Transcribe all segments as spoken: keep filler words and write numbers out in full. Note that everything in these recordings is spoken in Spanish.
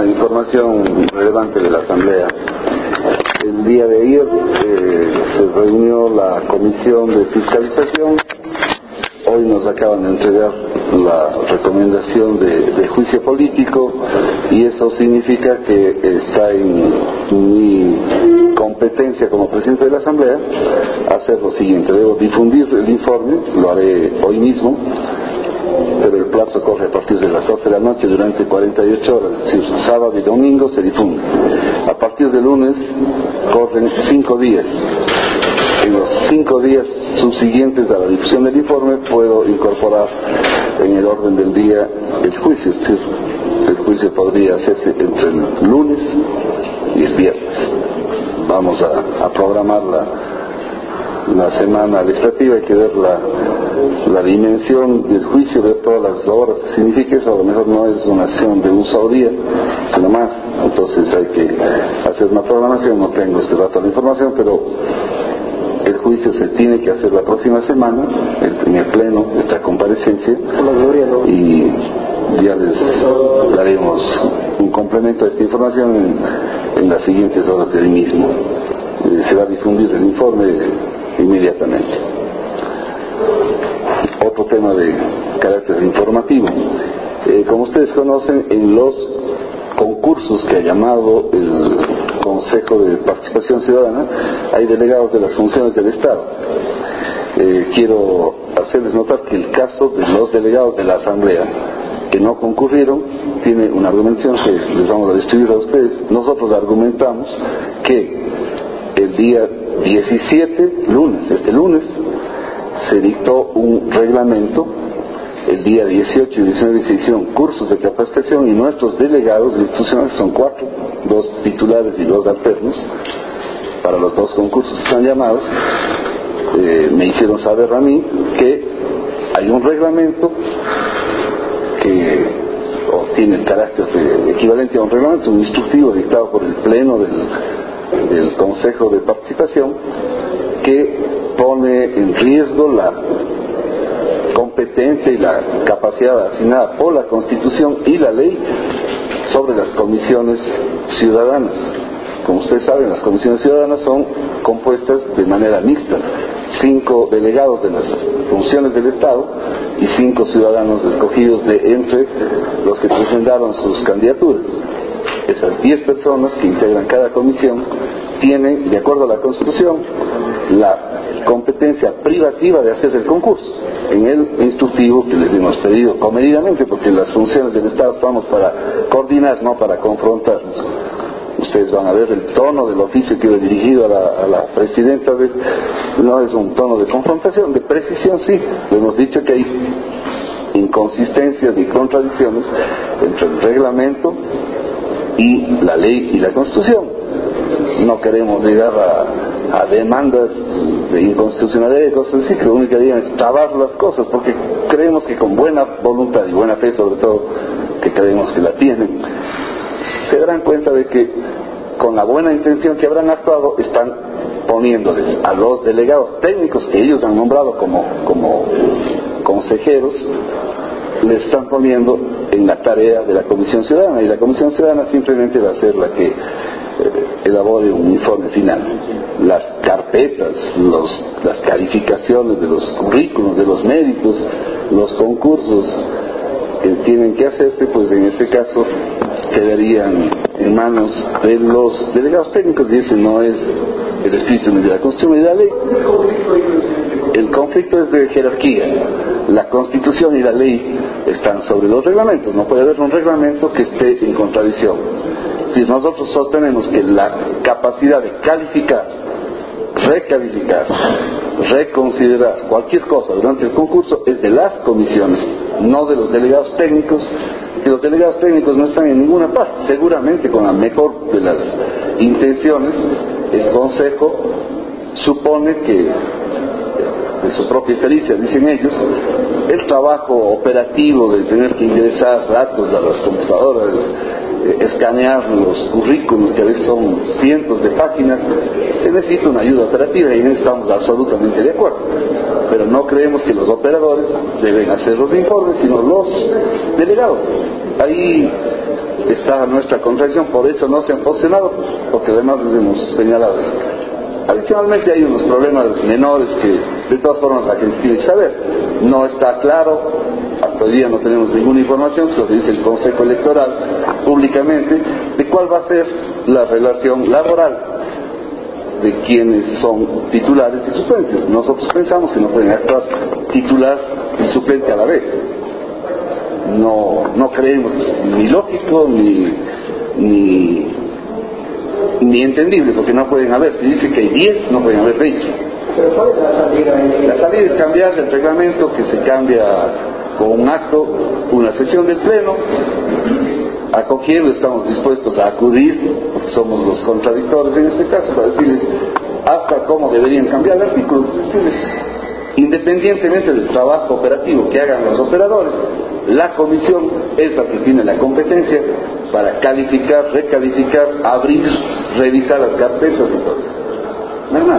información relevante de la Asamblea. El día de ayer eh, se reunió la Comisión de Fiscalización. Hoy nos acaban de entregar la recomendación de, de juicio político, y eso significa que está en mi competencia como presidente de la Asamblea hacer lo siguiente. Debo difundir el informe, lo haré hoy mismo, pero el plazo corre a partir de las doce de la noche durante cuarenta y ocho horas, es decir, sábado y domingo se difunde. A partir del lunes corren cinco días. En los cinco días subsiguientes a la difusión del informe puedo incorporar en el orden del día el juicio, es decir, el juicio podría hacerse entre el lunes y el viernes. Vamos a, a programar la, la semana legislativa. Hay que ver la, la dimensión del juicio, ver todas las horas que significa eso. A lo mejor no es una sesión de un solo día, sino más. Entonces hay que hacer una programación. No tengo este rato la información, pero el juicio se tiene que hacer la próxima semana, el, en el pleno, esta comparecencia, y ya les daremos un complemento a esta información en, en las siguientes horas del mismo. Eh, se va a difundir el informe inmediatamente. Otro tema de carácter informativo. Eh, como ustedes conocen, en los concursos que ha llamado el Consejo de Participación Ciudadana hay delegados de las funciones del Estado. Eh, quiero hacerles notar que el caso de los delegados de la Asamblea que no concurrieron tiene una argumentación que les vamos a distribuir a ustedes. Nosotros argumentamos que el día diecisiete, lunes, este lunes, se dictó un reglamento. El día dieciocho y diecinueve se hicieron cursos de capacitación, y nuestros delegados institucionales son cuatro, dos titulares y dos alternos, para los dos concursos que están llamados. Eh, me hicieron saber a mí que hay un reglamento que o tiene el carácter de, equivalente a un reglamento, un instructivo dictado por el Pleno del, del Consejo de Participación, que pone en riesgo la competencia y la capacidad asignada por la Constitución y la ley sobre las comisiones ciudadanas. Como ustedes saben, las comisiones ciudadanas son compuestas de manera mixta: cinco delegados de las funciones del Estado y cinco ciudadanos escogidos de entre los que presentaron sus candidaturas. Esas diez personas que integran cada comisión tienen, de acuerdo a la Constitución, la competencia privativa de hacer el concurso. En el instructivo que les hemos pedido comedidamente, porque las funciones del Estado estamos para coordinar, no para confrontarnos. Ustedes van a ver el tono del oficio que iba dirigido a la, a la presidenta. De, no es un tono de confrontación, de precisión sí. Le hemos dicho que hay inconsistencias y contradicciones entre el reglamento y la ley y la Constitución. No queremos llegar a, a demandas de inconstitucionalidad y cosas así, que lo único que harían es trabar las cosas, porque creemos que con buena voluntad y buena fe, sobre todo, que creemos que la tienen, se darán cuenta de que con la buena intención que habrán actuado están poniéndoles a los delegados técnicos que ellos han nombrado como, como consejeros, les están poniendo en la tarea de la Comisión Ciudadana, y la Comisión Ciudadana simplemente va a ser la que eh, elabore un informe final. Las carpetas, los, las calificaciones de los currículos de los médicos, los concursos que tienen que hacerse, pues en este caso quedarían en manos de los delegados técnicos, y ese no es el espíritu ni de la Constitución ni de la ley. El conflicto es de jerarquía. La Constitución y la ley están sobre los reglamentos. No puede haber un reglamento que esté en contradicción. Si nosotros sostenemos que la capacidad de calificar, recalificar, reconsiderar cualquier cosa durante el concurso es de las comisiones, no de los delegados técnicos, que los delegados técnicos no están en ninguna parte. Seguramente, con la mejor de las intenciones, el Consejo supone que, de su propia experiencia, dicen ellos, el trabajo operativo de tener que ingresar datos a las computadoras, eh, escanear los currículos, que a veces son cientos de páginas, se necesita una ayuda operativa, y en eso estamos absolutamente de acuerdo. Pero no creemos que los operadores deben hacer los informes, sino los delegados. Ahí está nuestra contradicción, por eso no se han posicionado, porque además les hemos señalado esto. Adicionalmente hay unos problemas menores que de todas formas la gente tiene que saber. No está claro, hasta hoy día no tenemos ninguna información, eso dice el Consejo Electoral públicamente, de cuál va a ser la relación laboral de quienes son titulares y suplentes. Nosotros pensamos que no pueden actuar titular y suplente a la vez. No, no creemos ni lógico ni, ni, ni entendible, porque no pueden haber, si dice que hay diez, no pueden haber veinte. ¿Pero cuál es la salida? La salida es cambiar el reglamento, que se cambia con un acto, una sesión del Pleno. A cualquiera estamos dispuestos a acudir, porque somos los contradictores en este caso, para decirles hasta cómo deberían cambiar el artículo, decirles, independientemente del trabajo operativo que hagan los operadores, la comisión es la que tiene la competencia para calificar, recalificar, abrir, revisar las carpetas y todo eso. No hay más.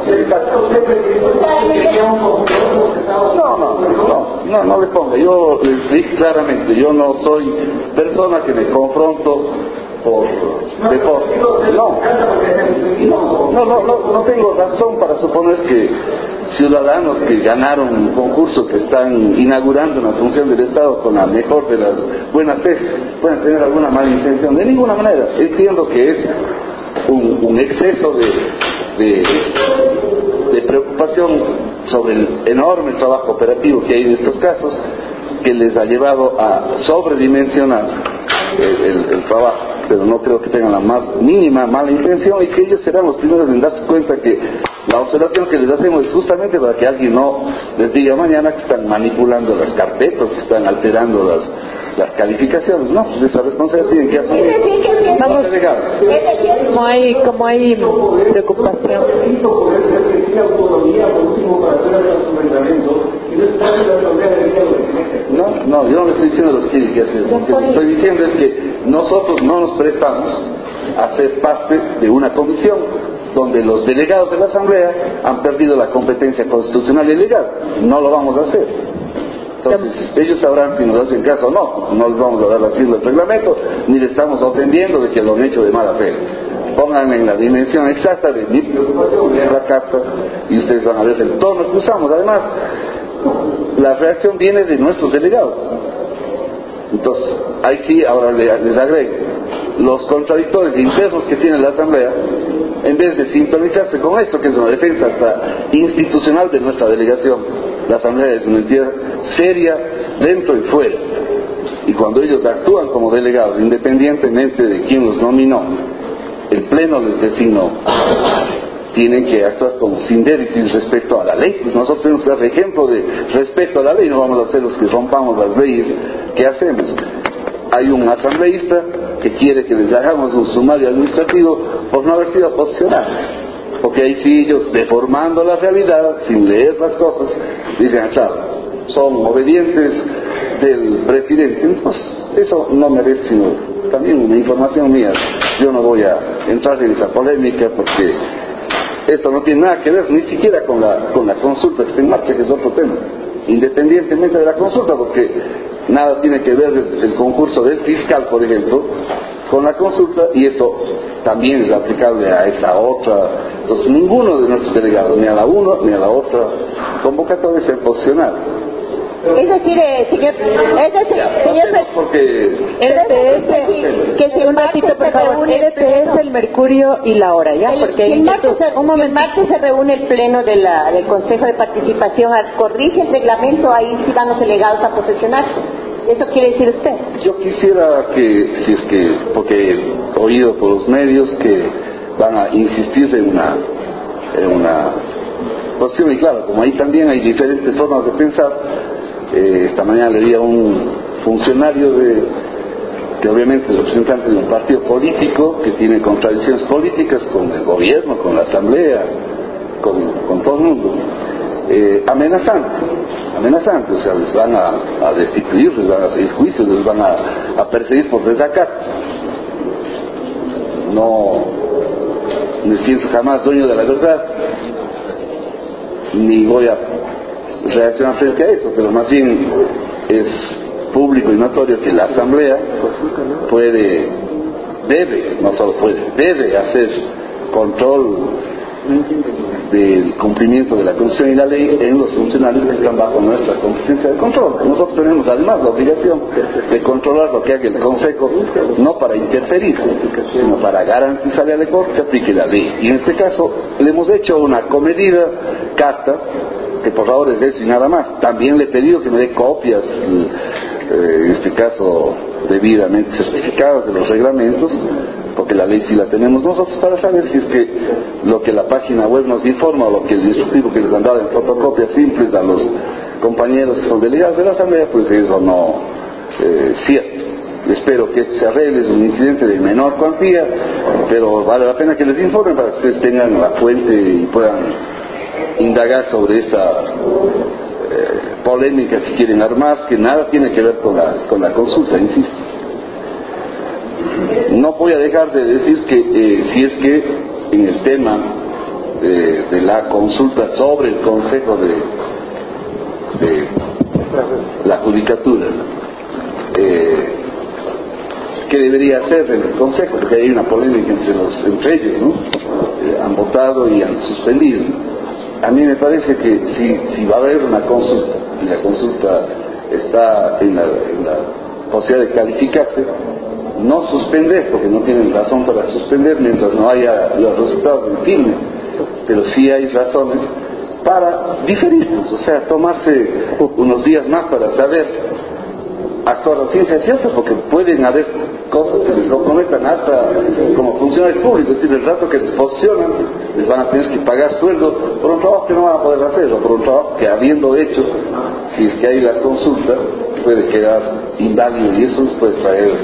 No, no, no, no, no le ponga. Yo les dije claramente, yo no soy persona que me confronto por deporte. No, no, no, no, no tengo razón para suponer que ciudadanos que ganaron un concurso, que están inaugurando una función del Estado con la mejor de las buenas fe, pueden tener alguna mala intención. De ninguna manera. Entiendo que es un, un exceso de, de, de preocupación sobre el enorme trabajo operativo que hay en estos casos, que les ha llevado a sobredimensionar el, el, el trabajo, pero no creo que tengan la más mínima mala intención, y que ellos serán los primeros en darse cuenta que la observación que les hacemos es justamente para que alguien no les diga mañana que están manipulando las carpetas, que están alterando las, las calificaciones. No, pues esa responsabilidad tienen que asumir. Vamos, como hay, como hay preocupación. No, no, yo no le estoy diciendo lo que tiene que hacer. Lo que estoy diciendo es que nosotros no nos prestamos a ser parte de una comisión donde los delegados de la Asamblea han perdido la competencia constitucional y legal. No lo vamos a hacer. Entonces, ellos sabrán si nos hacen caso o no. No les vamos a dar la firma del reglamento, ni le estamos ofendiendo de que lo han hecho de mala fe. Pongan en la dimensión exacta de mi preocupación, leer la carta, y ustedes van a ver el tono que usamos. Además, la reacción viene de nuestros delegados. Entonces, ahí sí, ahora les agrego, los contradictores internos que tiene la Asamblea, en vez de sintonizarse con esto, que es una defensa hasta institucional de nuestra delegación, la Asamblea es una entidad seria dentro y fuera, y cuando ellos actúan como delegados, independientemente de quién los nominó, el Pleno les designó, tienen que actuar con sindéresis respecto a la ley. Pues nosotros tenemos que dar ejemplo de respeto a la ley, no vamos a ser los que rompamos las leyes que hacemos. Hay un asambleísta que quiere que les hagamos un sumario administrativo por no haber sido posicionado, porque ahí sí ellos, deformando la realidad, sin leer las cosas, dicen, claro, son obedientes del presidente. Pues eso no merece sino también una información mía. Yo no voy a entrar en esa polémica, porque esto no tiene nada que ver ni siquiera con la, con la consulta que está en marcha, que es otro tema, independientemente de la consulta, porque nada tiene que ver el, el concurso del fiscal, por ejemplo, con la consulta, y eso también es aplicable a esa otra. Entonces, ninguno de nuestros delegados, ni a la una ni a la otra convocatoria, se ha posicionado. Es decir, eh, señor, es decir, señor, porque R P S, que si un ratito, por favor, R P S, el Mercurio y la hora, ¿ya? El, porque el, hay martes, se, un el martes se reúne el pleno de la, del Consejo de Participación, corrige el reglamento, ahí sí van los delegados a posesionarse. ¿Eso quiere decir usted? Yo quisiera que, si es que, porque he oído por los medios que van a insistir en una, en una posición, y claro, como ahí también hay diferentes formas de pensar. Eh, esta mañana leía a un funcionario de, que obviamente es representante de un partido político que tiene contradicciones políticas con el gobierno, con la Asamblea, con, con todo el mundo, eh, amenazante, amenazante, o sea, les van a, a destituir, les van a hacer juicios, les van a, a perseguir por desacato. No me siento jamás dueño de la verdad, ni voy a reaccionar frente a eso, pero más bien es público y notorio que la Asamblea puede, debe, no solo puede, debe hacer control del cumplimiento de la Constitución y la ley en los funcionarios que están bajo nuestra competencia de control. Nosotros tenemos además la obligación de controlar lo que haga el Consejo, no para interferir, sino para garantizarle al Ecuador que se aplique la ley. Y en este caso le hemos hecho una comedida carta, que por favor es eso y nada más. También le he pedido que me dé copias, eh, en este caso debidamente certificadas de los reglamentos, porque la ley sí la tenemos nosotros, para saber si es que lo que la página web nos informa o lo que el instructivo que les han dado en fotocopias simples a los compañeros que son delegados de la Asamblea, pues eso no eh, cierto. Espero que esto se arregle, es un incidente de menor cuantía, pero vale la pena que les informen para que ustedes tengan la fuente y puedan indagar sobre esta eh, polémica que quieren armar, que nada tiene que ver con la, con la consulta, insisto. No voy a dejar de decir que eh, si es que en el tema eh, de la consulta sobre el Consejo de, de la Judicatura, eh, ¿qué debería hacer el Consejo? Porque hay una polémica entre, los, entre ellos, ¿no? Eh, han votado y han suspendido. A mí me parece que si, si va a haber una consulta y la consulta está en la, en la posibilidad de calificarse, no suspender, porque no tienen razón para suspender mientras no haya los resultados del filme, pero sí hay razones para diferirlos, o sea, tomarse unos días más para saber actuar a ciencia cierta, porque pueden haber cosas que les comprometan hasta como funcionarios públicos, es decir, el rato que les posicionan les van a tener que pagar sueldo por un trabajo que no van a poder hacer, o por un trabajo que habiendo hecho, si es que hay la consulta, puede quedar inválido, y eso puede traer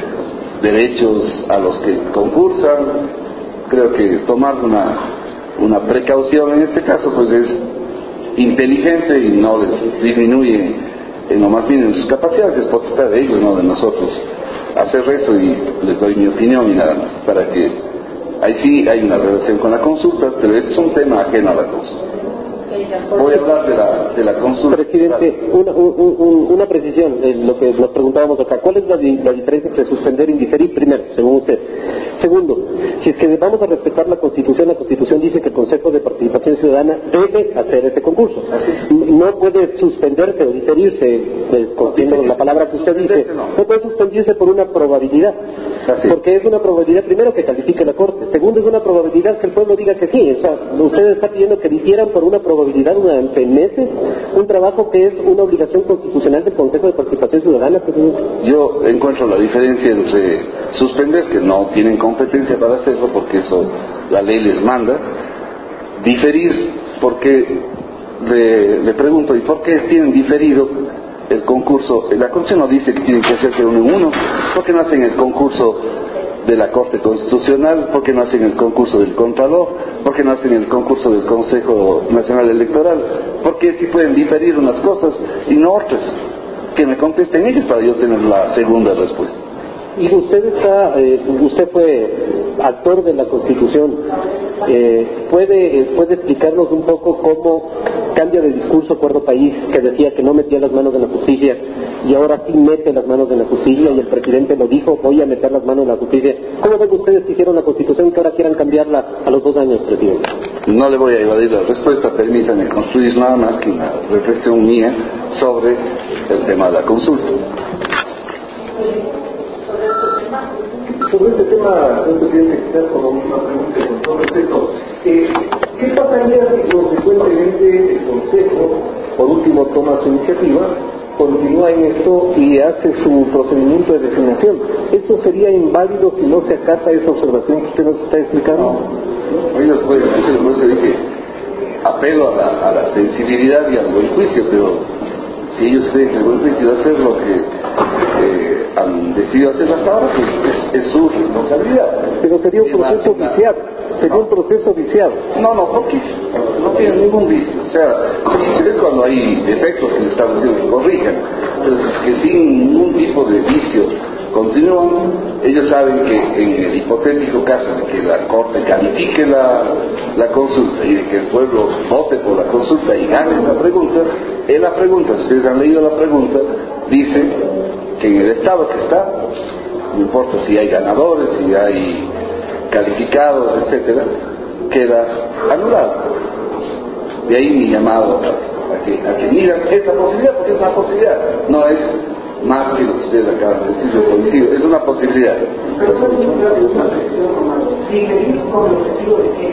derechos a los que concursan. Creo que tomar una, una precaución en este caso pues es inteligente y no les disminuye en lo más mínimo sus capacidades, es potestad de ellos, no de nosotros, hacer eso, y les doy mi opinión y nada más, para que ahí sí hay una relación con la consulta, pero este es un tema ajeno a la consulta. Voy a hablar de la, de la consulta. Presidente, una, un, un, una precisión de lo que nos preguntábamos acá. ¿Cuál es la, la diferencia entre suspender y diferir? Primero, según usted. Segundo, si es que vamos a respetar la Constitución, la Constitución dice que el Consejo de Participación Ciudadana debe hacer este concurso. No puede suspenderse o diferirse, cogiendo la palabra que usted dice, no puede suspendirse por una probabilidad. Porque es una probabilidad, primero, que califique la Corte. Segundo, es una probabilidad que el pueblo diga que sí. O sea, usted está pidiendo que difieran por una probabilidad durante meses un trabajo que es una obligación constitucional del Consejo de Participación Ciudadana. Yo encuentro la diferencia entre suspender, que no tienen competencia para hacerlo porque eso la ley les manda, diferir, porque le, le pregunto, ¿y por qué tienen diferido el concurso? La Constitución no dice que tienen que hacer de uno en uno. ¿Por qué no hacen el concurso de la Corte Constitucional? ¿Por qué no hacen el concurso del Contralor? ¿Por qué no hacen el concurso del Consejo Nacional Electoral? ¿Por qué si pueden diferir unas cosas y no otras? Que me contesten ellos para yo tener la segunda respuesta. Y usted está, eh, usted fue actor de la Constitución, eh, ¿puede, eh, puede explicarnos un poco cómo cambia de discurso Acuerdo País, que decía que no metía las manos en la justicia, y ahora sí mete las manos en la justicia, y el presidente lo dijo, voy a meter las manos en la justicia? ¿Cómo ven ustedes que hicieron la Constitución y que ahora quieran cambiarla a los dos años, presidente? No le voy a evadir la respuesta, permítanme construir nada más que una reflexión mía sobre el tema de la consulta. Sobre este tema, señor presidente, quizás como una pregunta con todo respeto, eh, ¿qué pasaría si consecuentemente el Consejo, por último, toma su iniciativa, continúa en esto y hace su procedimiento de designación? ¿Eso sería inválido si no se acata esa observación que usted nos está explicando? No, ellos pueden hacer, por eso dije, apelo a la, a la sensibilidad y al buen juicio, pero si ellos creen que el buen juicio va a hacer lo que eh, han decidido hacer hasta ahora, pues es, es su responsabilidad. Pero sería un proceso viciado, sería un proceso viciado. No, no, porque no tiene ningún vicio. O sea, se ve cuando hay defectos que el Estado diciendo que corrijan, pero que sin ningún tipo de vicio continúan. Ellos saben que en el hipotético caso de que la Corte califique la, la consulta y de que el pueblo vote por la consulta y gane esa pregunta, en la pregunta, si ustedes han leído la pregunta, dice que en el estado que está, no importa si hay ganadores, si hay calificados, etcétera, queda anulado. De ahí mi llamado a que, a que miren esta posibilidad, porque es una posibilidad, no es más que lo que ustedes acaban de decir, yo coincido, es una posibilidad. Pero es una reflexión, hermano. ¿Y con el objetivo de qué?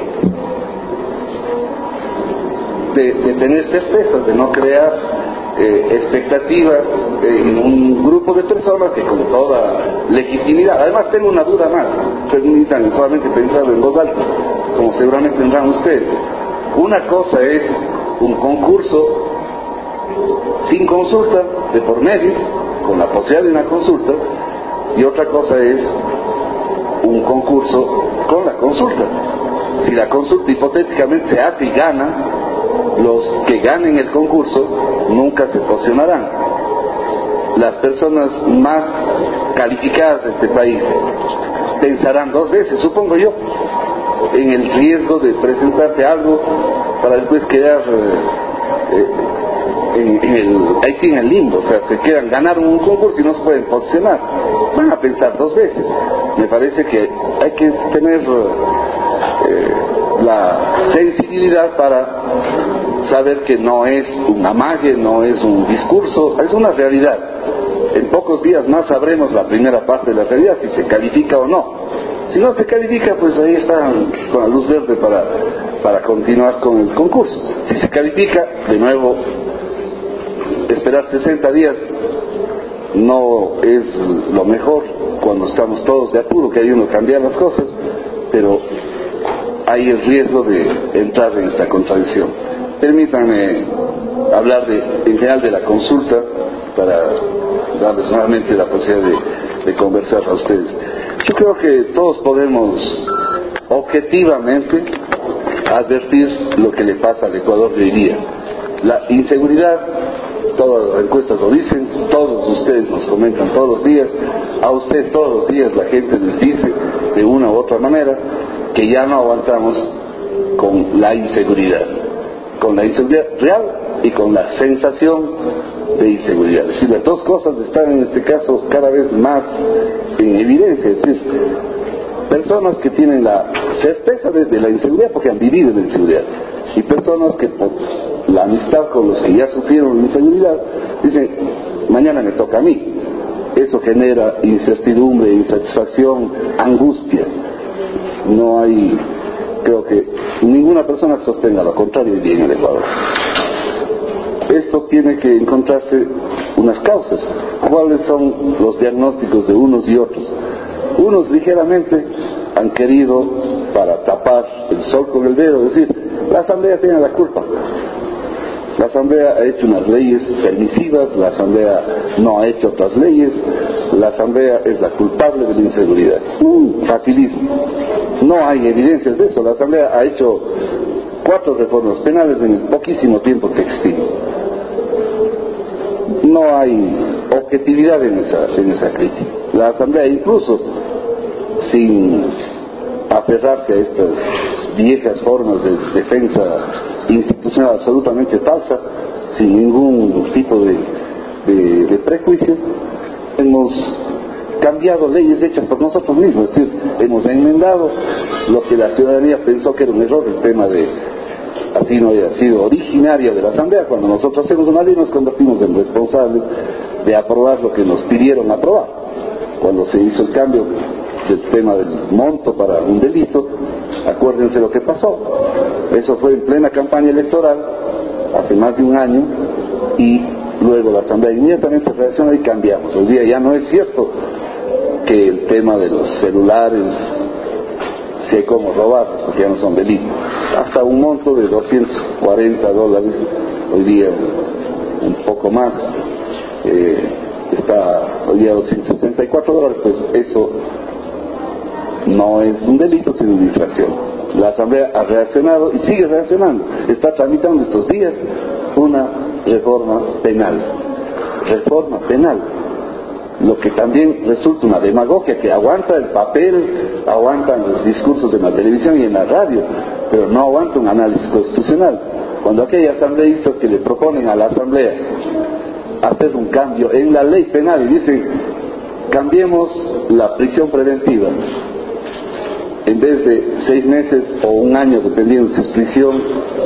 De, de tener certezas, de no crear eh, expectativas eh, en un grupo de personas que con toda legitimidad, además tengo una duda más, permitan solamente pensarlo en voz alta, como seguramente tendrán ustedes. Una cosa es un concurso sin consulta, de por medio, con la posibilidad de una consulta, y otra cosa es un concurso con la consulta. Si la consulta hipotéticamente se hace y gana, los que ganen el concurso nunca se posicionarán. Las personas más calificadas de este país pensarán dos veces, supongo yo, en el riesgo de presentarse algo para después quedar eh, eh, en, en el, ahí sí en el limbo, o sea, se quedan, ganaron un concurso y no se pueden posicionar, van a pensar dos veces. Me parece que hay que tener eh, la sensibilidad para saber que no es un amague, no es un discurso, es una realidad. En pocos días más sabremos la primera parte de la realidad, si se califica o no. Si no se califica, pues ahí están con la luz verde para, para continuar con el concurso. Si se califica, de nuevo, esperar sesenta días no es lo mejor cuando estamos todos de apuro, que hay uno cambiar las cosas, pero hay el riesgo de entrar en esta contradicción. Permítanme hablar de, en general de la consulta para darles nuevamente la posibilidad de, de conversar a ustedes. Yo creo que todos podemos objetivamente advertir lo que le pasa al Ecuador de hoy día. La inseguridad, todas las encuestas lo dicen, todos ustedes nos comentan todos los días, a ustedes todos los días la gente les dice de una u otra manera que ya no aguantamos con la inseguridad, con la inseguridad real y con la sensación de inseguridad. Es decir, las dos cosas están en este caso cada vez más en evidencia, es decir, personas que tienen la certeza de la inseguridad porque han vivido en la inseguridad, y personas que por la amistad con los que ya sufrieron la inseguridad dicen, mañana me toca a mí. Eso genera incertidumbre, insatisfacción, angustia. No hay, creo que ninguna persona sostenga lo contrario hoy día en el Ecuador. Esto tiene que encontrarse unas causas. ¿Cuáles son los diagnósticos de unos y otros? Unos ligeramente han querido, para tapar el sol con el dedo, decir, la Asamblea tiene la culpa. La Asamblea ha hecho unas leyes permisivas, la Asamblea no ha hecho otras leyes, la Asamblea es la culpable de la inseguridad. Un facilismo. No hay evidencias de eso. La Asamblea ha hecho cuatro reformas penales en el poquísimo tiempo que existimos. No hay objetividad en esa, en esa crítica. La Asamblea, incluso sin aferrarse a estas viejas formas de defensa institucional absolutamente falsa, sin ningún tipo de, de, de prejuicio, hemos cambiado leyes hechas por nosotros mismos, es decir, hemos enmendado lo que la ciudadanía pensó que era un error, el tema de así no haya sido originaria de la Asamblea. Cuando nosotros hacemos una ley nos convertimos en responsables de aprobar lo que nos pidieron aprobar. Cuando se hizo el cambio del tema del monto para un delito, acuérdense lo que pasó. Eso fue en plena campaña electoral, hace más de un año, y luego la Asamblea inmediatamente reaccionó y cambiamos. Hoy día ya no es cierto que el tema de los celulares, si hay cómo robarlos, porque ya no son delitos. Hasta un monto de doscientos cuarenta dólares, hoy día un poco más, eh, está hoy día doscientos setenta y cuatro dólares, pues eso no es un delito, sino una infracción. La Asamblea ha reaccionado y sigue reaccionando. Está tramitando estos días una reforma penal. Reforma penal. Lo que también resulta una demagogia que aguanta el papel, aguantan los discursos en la televisión y en la radio, pero no aguanta un análisis constitucional. Cuando aquí hay asambleístas que le proponen a la Asamblea hacer un cambio en la ley penal y dicen, cambiemos la prisión preventiva. En vez de seis meses o un año, dependiendo de si es prisión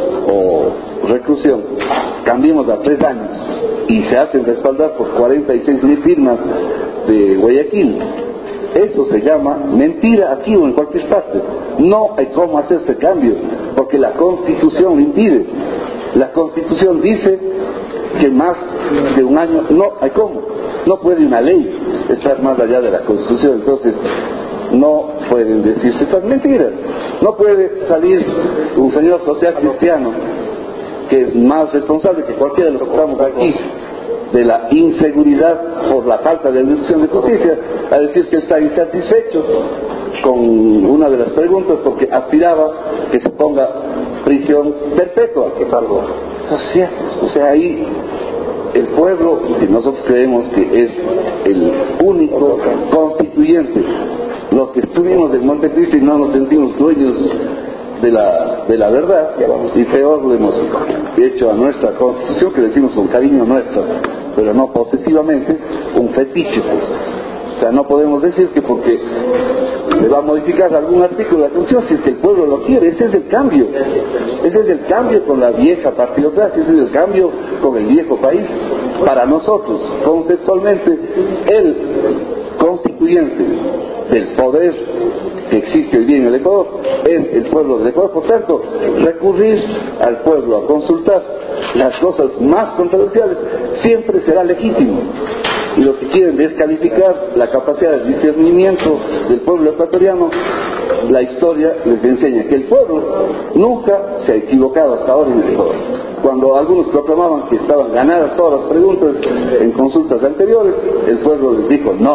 o reclusión, cambiemos a tres años y se hacen respaldar por cuarenta y seis mil firmas de Guayaquil. Eso se llama mentira aquí o en cualquier parte. No hay cómo hacer ese cambio, porque la Constitución lo impide. La Constitución dice que más de un año no hay cómo. No puede una ley estar más allá de la Constitución. Entonces, no pueden decirse estas mentiras. No puede salir un señor social cristiano que es más responsable que cualquiera de los que estamos aquí de la inseguridad por la falta de dirección de justicia, a decir que está insatisfecho con una de las preguntas porque aspiraba que se ponga prisión perpetua, que es algo, o sea, o sea ahí el pueblo, que nosotros creemos que es el único constituyente, los que estuvimos en Montecristo y no nos sentimos dueños de la, de la verdad, y peor lo hemos hecho a nuestra Constitución, que decimos con cariño nuestro, pero no posesivamente, un fetiche. O sea, no podemos decir que porque se va a modificar algún artículo de la Constitución, si es que el pueblo lo quiere. Ese es el cambio. Ese es el cambio con la vieja partidocracia, ese es el cambio con el viejo país. Para nosotros, conceptualmente, el constituyente del poder que existe hoy día en el Ecuador es el pueblo del Ecuador. Por tanto, recurrir al pueblo a consultar las cosas más controversiales siempre será legítimo. Y los que quieren descalificar la capacidad de discernimiento del pueblo ecuatoriano, la historia les enseña que el pueblo nunca se ha equivocado hasta ahora en el Ecuador. Cuando algunos proclamaban que estaban ganadas todas las preguntas en consultas anteriores, el pueblo les dijo no,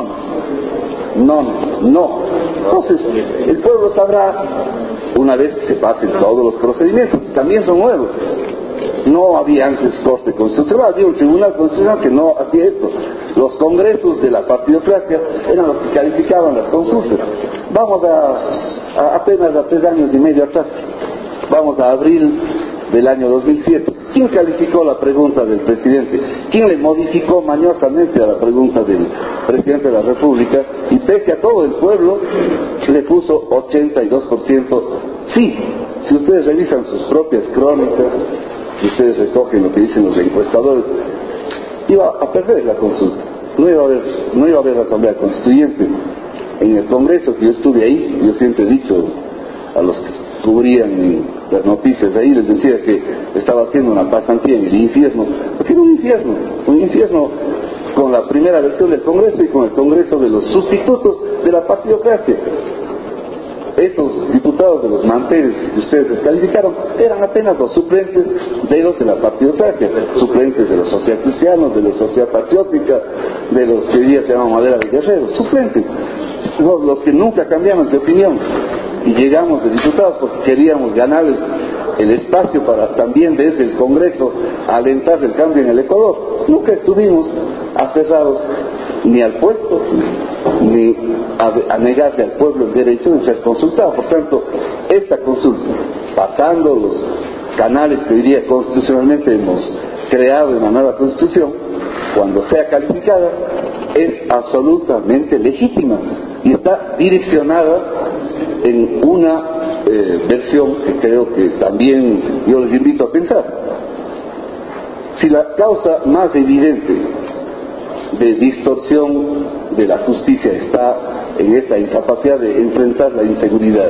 no, no. Entonces, el pueblo sabrá una vez que se pasen todos los procedimientos, que también son nuevos. No había antes Corte Constitucional, había un Tribunal Constitucional que no hacía esto. Los congresos de la partidocracia eran los que calificaban las consultas. Vamos a, a apenas a tres años y medio atrás, vamos a abril del año dos mil siete. ¿Quién calificó la pregunta del presidente? ¿Quién le modificó mañosamente a la pregunta del presidente de la República? Y pese a todo el pueblo, le puso ochenta y dos por ciento sí. Si ustedes revisan sus propias crónicas, si ustedes recogen lo que dicen los encuestadores, iba a perder la consulta. No iba a haber, no iba a haber asamblea constituyente. En el Congreso, que yo estuve ahí, yo siempre he dicho a los que cubrían las noticias ahí, les decía que estaba haciendo una pasantía en el infierno, porque era un infierno, un infierno con la primera versión del Congreso y con el Congreso de los sustitutos de la partidocracia. Esos diputados de los manteles que ustedes descalificaron eran apenas los suplentes de los de la partidocracia, suplentes de los socialcristianos, de los socialpatriótica, de los que hoy día se llaman Madera de Guerrero, suplentes, los, los que nunca cambiamos de opinión. Y llegamos de diputados porque queríamos ganarles el espacio para también desde el Congreso alentar el cambio en el Ecuador. Nunca estuvimos aferrados ni al puesto ni a, a negarle al pueblo el derecho de ser consultado. Por tanto, esta consulta, pasando los canales que hoy día constitucionalmente hemos creado en la nueva Constitución, cuando sea calificada, es absolutamente legítima y está direccionada en una eh, versión que creo que también yo les invito a pensar. Si la causa más evidente de distorsión de la justicia está en esta incapacidad de enfrentar la inseguridad,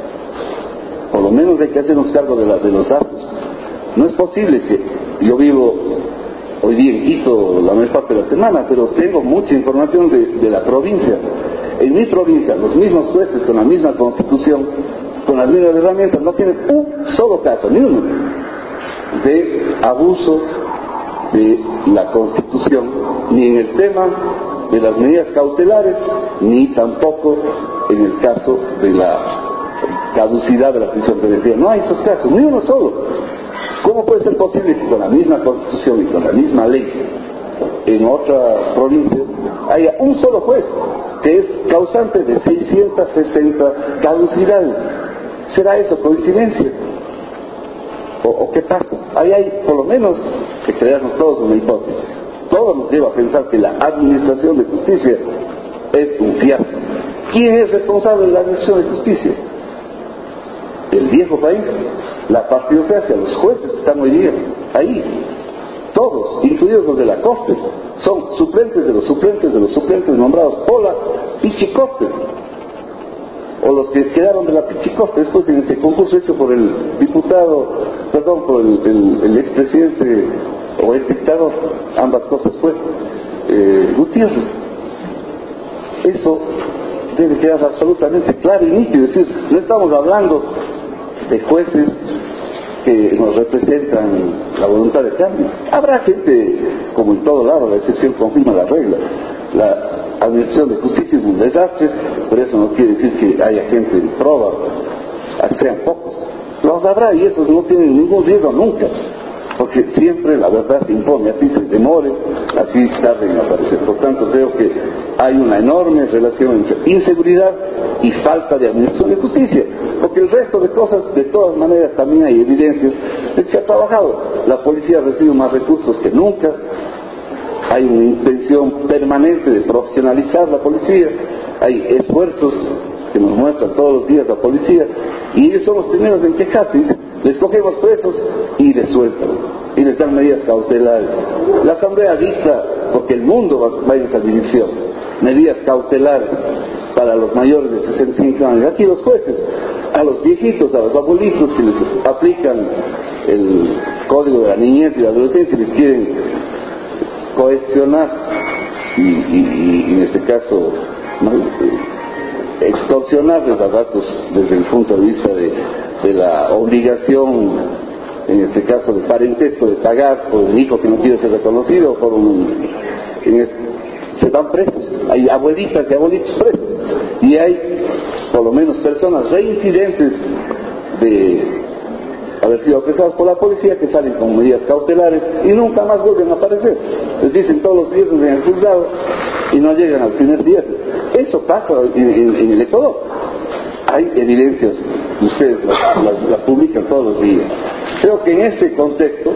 por lo menos hay que hacernos cargo de, la, de los datos. No es posible que yo vivo hoy día en Quito la mayor parte de la semana, pero tengo mucha información de, de la provincia. En mi provincia, los mismos jueces con la misma constitución, con las mismas herramientas, no tienen un solo caso, ni uno, de abuso de la Constitución, ni en el tema de las medidas cautelares, ni tampoco en el caso de la caducidad de la prisión preventiva. No hay esos casos, ni uno solo. ¿Cómo puede ser posible que con la misma Constitución y con la misma ley en otra provincia haya un solo juez que es causante de seiscientas sesenta caducidades? ¿Será eso coincidencia? ¿O, o qué pasa? Ahí hay por lo menos que crearnos todos una hipótesis. Todos todo nos lleva a pensar que la administración de justicia es un fiasco. ¿Quién es responsable de la administración de justicia? El viejo país, la partidocracia, los jueces están hoy día ahí, todos, incluidos los de la Corte, son suplentes de los suplentes de los suplentes nombrados por la Pichicorte, o los que quedaron de la Pichicorte después en ese concurso hecho por el diputado, perdón, por el, el, el expresidente o el dictador, ambas cosas fue, eh, Gutiérrez. Eso debe quedar absolutamente claro y nítido, es decir, no estamos hablando de jueces que nos representan la voluntad de cambio. Habrá gente, como en todo lado, la excepción confirma la regla. La administración de justicia es un desastre, pero eso no quiere decir que haya gente de prueba, sean pocos. Los habrá y esos no tienen ningún riesgo nunca, porque siempre la verdad se impone, así se demore, así tarde en aparecer. Por tanto, creo que hay una enorme relación entre inseguridad y falta de administración de justicia, porque el resto de cosas, de todas maneras, también hay evidencias de que se ha trabajado. La policía recibe más recursos que nunca, hay una intención permanente de profesionalizar la policía, hay esfuerzos que nos muestran todos los días la policía, y ellos son los primeros en quejarse. Les cogemos presos y les sueltan, y les dan medidas cautelares. La Asamblea dicta, porque el mundo va, va en esa dirección, medidas cautelares para los mayores de sesenta y cinco años. Aquí los jueces, a los viejitos, a los abuelitos, que les aplican el código de la niñez y la adolescencia, les quieren cohesionar y, y, y en este caso ¿no? extorsionarles a ratos desde el punto de vista de, de la obligación, en este caso de parentesco, de pagar por un hijo que no quiere ser reconocido, por un, en este, se dan presos, hay abuelitas y abuelitos presos, y hay por lo menos personas reincidentes de haber sido apresados por la policía que salen con medidas cautelares y nunca más vuelven a aparecer. Les dicen todos los viernes en el juzgado y no llegan al primer viernes. Eso pasa en, en, en el Ecuador. Hay evidencias, ustedes las, las, las publican todos los días. Creo que en ese contexto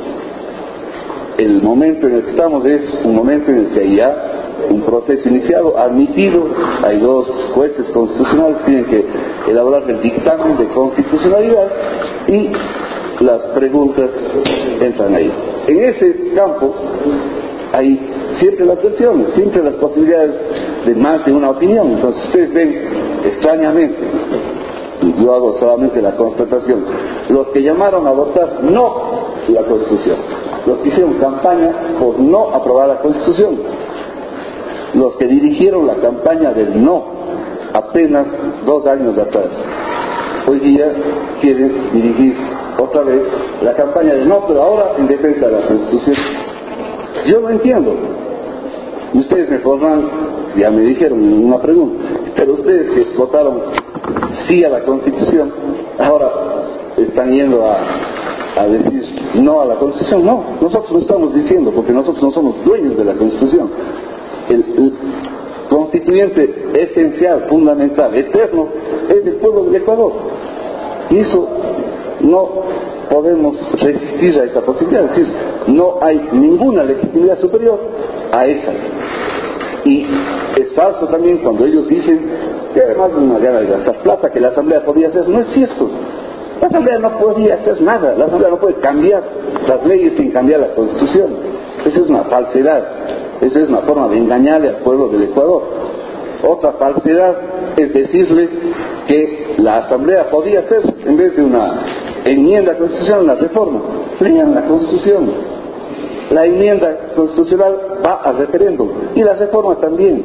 el momento en el que estamos es un momento en el que hay ya un proceso iniciado, admitido, hay dos jueces constitucionales que tienen que elaborar el dictamen de constitucionalidad y las preguntas entran ahí. En ese campo hay siempre las versiones, siempre las posibilidades de más de una opinión. Entonces ustedes ven extrañamente, yo hago solamente la constatación, los que llamaron a votar no la Constitución, los que hicieron campaña por no aprobar la Constitución, los que dirigieron la campaña del no apenas dos años atrás, hoy día quieren dirigir otra vez la campaña del no, pero ahora en defensa de la Constitución. Yo no entiendo. Y ustedes me podrán, ya me dijeron en una pregunta, pero ustedes que votaron sí a la Constitución, ahora están yendo a, a decir no a la Constitución. No, nosotros no estamos diciendo, porque nosotros no somos dueños de la Constitución. El, el constituyente esencial, fundamental, eterno, es el pueblo del Ecuador. Y eso no podemos resistir a esa posibilidad. Es decir, no hay ninguna legitimidad superior a esa. Y es falso también cuando ellos dicen que además de una gana de gastar plata que la Asamblea podía hacer. No es cierto. La Asamblea no podía hacer nada. La Asamblea no puede cambiar las leyes sin cambiar la Constitución. Esa es una falsedad. Esa es una forma de engañarle al pueblo del Ecuador. Otra falsedad es decirle que la Asamblea podía hacer, en vez de una enmienda constitucional, una reforma. Lean la Constitución. La enmienda constitucional va al referéndum y la reforma también.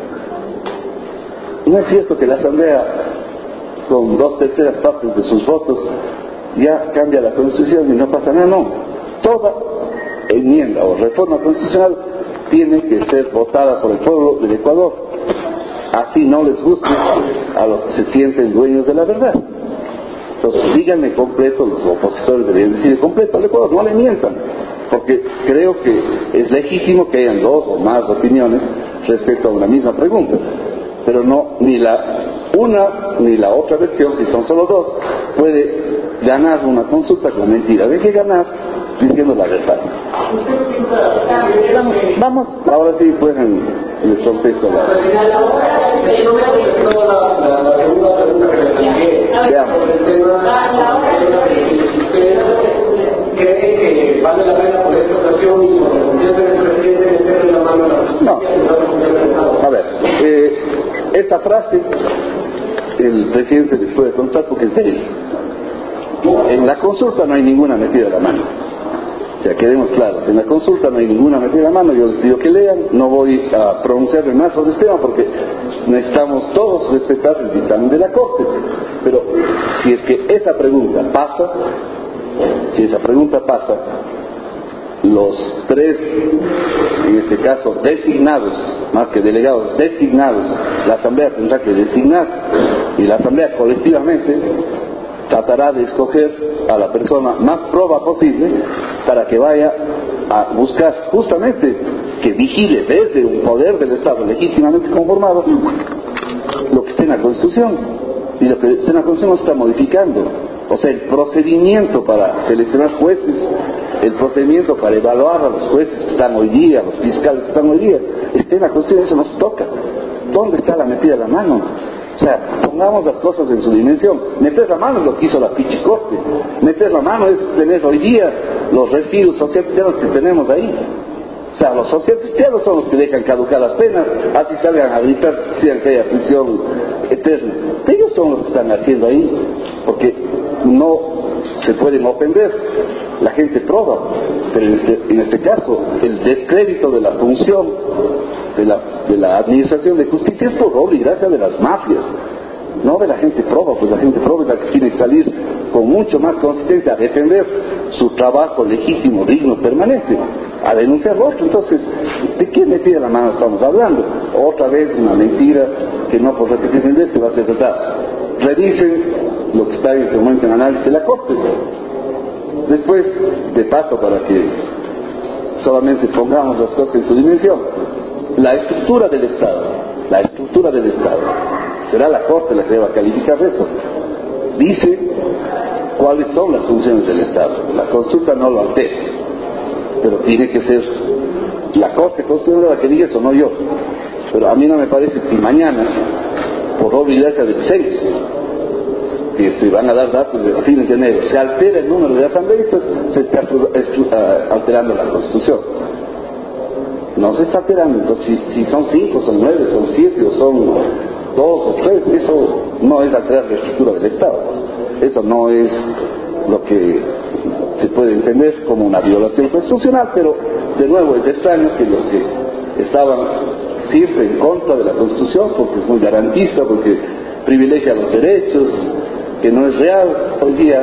No es cierto que la Asamblea, con dos terceras partes de sus votos, ya cambia la Constitución y no pasa nada. No. Toda enmienda o reforma constitucional tiene que ser votada por el pueblo del Ecuador, así no les guste a los que se sienten dueños de la verdad. Entonces díganme completo, los opositores deberían decir completo al Ecuador, no le mientan, porque creo que es legítimo que hayan dos o más opiniones respecto a una misma pregunta, pero no ni la una ni la otra versión, si son solo dos, puede ganar una consulta con mentira. Deje ganar diciendo la verdad. ¿Usted piensa Vamos, vamos. Ahora sí pueden, les contesto la... Veamos. ¿Cree que vale la pena por esta ocasión y por la confianza del presidente meterle la mano a la justicia? No. A ver, eh, esta frase el presidente les puede contar porque es de él. En la consulta no hay ninguna metida de la mano. Ya quedemos claros, en la consulta no hay ninguna metida de la mano. Yo les pido que lean, no voy a pronunciarme más sobre este tema porque necesitamos todos respetar el dictamen de la Corte. Pero si es que esa pregunta pasa, si esa pregunta pasa, los tres, en este caso designados, más que delegados, designados, la Asamblea tendrá que designar y la Asamblea colectivamente tratará de escoger a la persona más proba posible para que vaya a buscar justamente que vigile desde un poder del Estado legítimamente conformado lo que está en la Constitución, y lo que está en la Constitución no se está modificando. O sea, el procedimiento para seleccionar jueces, el procedimiento para evaluar a los jueces que están hoy día, los fiscales que están hoy día, está en la Constitución, eso no se toca. ¿Dónde está la metida de la mano? O sea, pongamos las cosas en su dimensión. Meter la mano es lo que hizo la Pichicorte. Meter la mano es tener hoy día los residuos socialcristianos que tenemos ahí. O sea, los socialcristianos son los que dejan caducar las penas, así salgan a gritar si que haya prisión eterna. Ellos son los que están haciendo ahí, porque no se pueden ofender. La gente proba, pero en este, en este caso, el descrédito de la función de la, de la administración de justicia es por obra y gracia de las mafias, no de la gente proba. Pues la gente proba es la que tiene que salir con mucho más consistencia a defender su trabajo legítimo, digno, permanente, a denunciar lo otro. Entonces, ¿de quién le pide la mano estamos hablando? Otra vez una mentira que no por repetir se va a ser verdad. Revisen lo que está en este momento en análisis de la Corte. Después, de paso, para que solamente pongamos las cosas en su dimensión, la estructura del Estado, la estructura del Estado, será la Corte la que va a calificar eso. Dice cuáles son las funciones del Estado. La consulta no lo altera, pero tiene que ser la Corte Constitucional la que diga eso, no yo. Pero a mí no me parece que mañana, por obra y gracia del censo, que se van a dar datos a fines de enero, se altera el número de asambleístas, se está alterando la Constitución. No se está alterando. Entonces, si, si son cinco, son nueve, son siete, o son dos o tres, eso no es alterar la estructura del Estado. Eso no es lo que se puede entender como una violación constitucional, pero de nuevo es extraño que los que estaban siempre en contra de la Constitución, porque es muy garantista, porque privilegia los derechos, que no es real, hoy día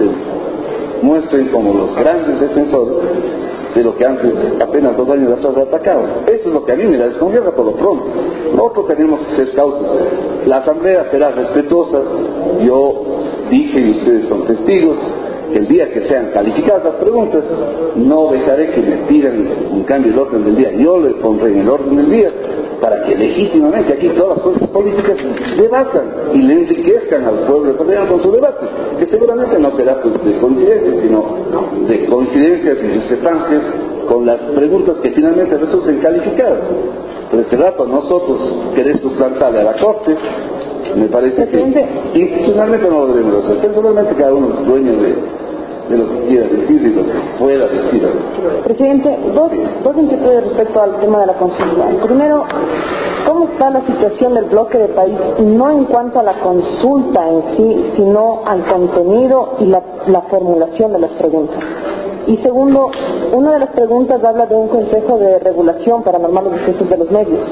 se muestren como los grandes defensores de lo que antes, apenas dos años atrás, atacaron. Eso es lo que a mí me da desconfianza por lo pronto. Nosotros tenemos que ser cautos. La Asamblea será respetuosa. Yo dije, y ustedes son testigos, que el día que sean calificadas las preguntas, no dejaré que me pidan un cambio del orden del día. Yo le pondré en el orden del día para que legítimamente aquí todas las fuerzas políticas debatan y le enriquezcan al pueblo ecuatoriano con su debate, que seguramente no será pues, de coincidencias, sino de coincidencias y discrepancias con las preguntas que finalmente resulten calificadas. Pero este rato nosotros querer suplantarle a la Corte, me parece que institucionalmente no lo debemos hacer. Personalmente cada uno es dueño de, de lo que quiera decir y lo que pueda decir. Presidente, dos, dos inquietudes respecto al tema de la consulta. Primero, ¿cómo está la situación del bloque de país? No en cuanto a la consulta en sí, sino al contenido y la, la formulación de las preguntas. Y segundo, una de las preguntas habla de un consejo de regulación para normar los excesos de los medios,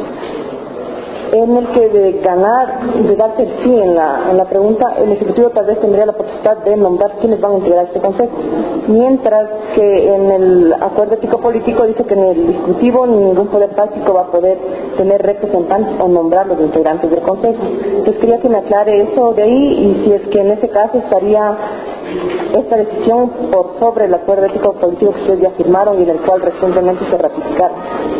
en el que de ganar, de darse el sí en la, en la pregunta, el Ejecutivo tal vez tendría la potestad de nombrar quiénes van a integrar este consejo, mientras que en el acuerdo ético político dice que ni el Ejecutivo ni ningún poder fáctico va a poder tener representantes o nombrar los integrantes del consejo. Entonces quería que me aclare eso de ahí, y si es que en ese caso estaría esta decisión por sobre el acuerdo ético político que ustedes ya firmaron y en el cual recientemente se ratificaron.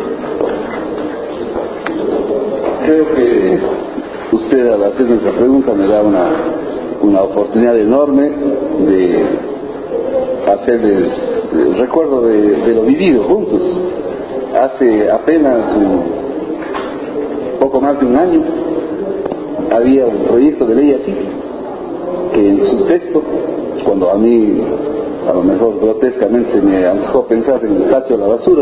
Creo que usted al hacer esa pregunta me da una, una oportunidad enorme de hacer el, el recuerdo de, de lo vivido juntos. hace apenas un poco más de un año había un proyecto de ley aquí que en su texto, cuando a mí a lo mejor grotescamente se me antojó pensar en el tacho de la basura,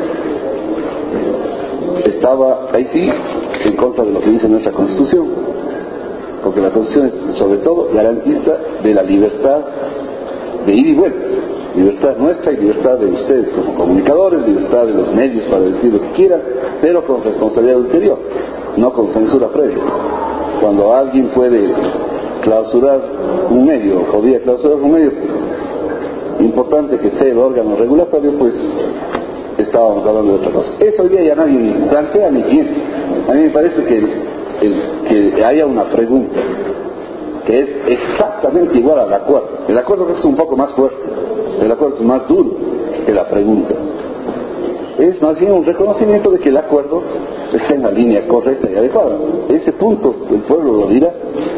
estaba ahí sí en contra de lo que dice nuestra Constitución, porque la Constitución es sobre todo garantista de la libertad de ir y vuelta, libertad nuestra y libertad de ustedes como comunicadores, libertad de los medios para decir lo que quieran, pero con responsabilidad ulterior, no con censura previa. Cuando alguien puede clausurar un medio, o podía clausurar un medio importante que sea el órgano regulatorio, pues estábamos hablando de otra cosa. Eso hoy día ya nadie ni plantea ni piensa. A mí me parece que, el, el, que haya una pregunta que es exactamente igual al acuerdo. El acuerdo es un poco más fuerte, el acuerdo es más duro que la pregunta. Es más bien un reconocimiento de que el acuerdo está en la línea correcta y adecuada. Ese punto el pueblo lo dirá.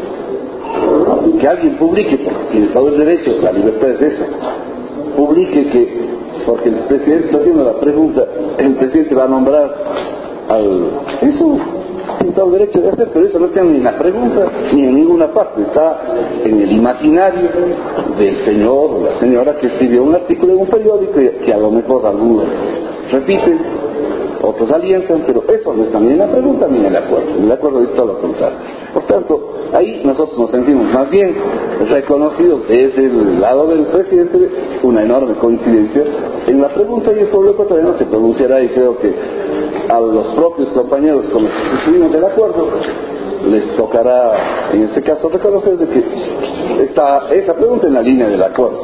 Que alguien publique, porque tiene todo el derecho, la libertad es esa, publique que, porque el presidente está haciendo la pregunta, el presidente va a nombrar al... Eso tiene todo el derecho de hacer, pero eso no está ni en la pregunta ni en ninguna parte, está en el imaginario del señor o la señora que escribió un artículo en un periódico que a lo mejor algunos repiten, otros alientan, pero eso no está ni en la pregunta ni en el acuerdo. En el acuerdo es todo lo contrario. Por tanto, ahí nosotros nos sentimos más bien reconocidos desde el lado del presidente una enorme coincidencia en la pregunta, y el pueblo ecuatoriano se pronunciará, y creo que a los propios compañeros con los que suscribimos el acuerdo les tocará en este caso reconocer de que está esa pregunta en la línea del acuerdo.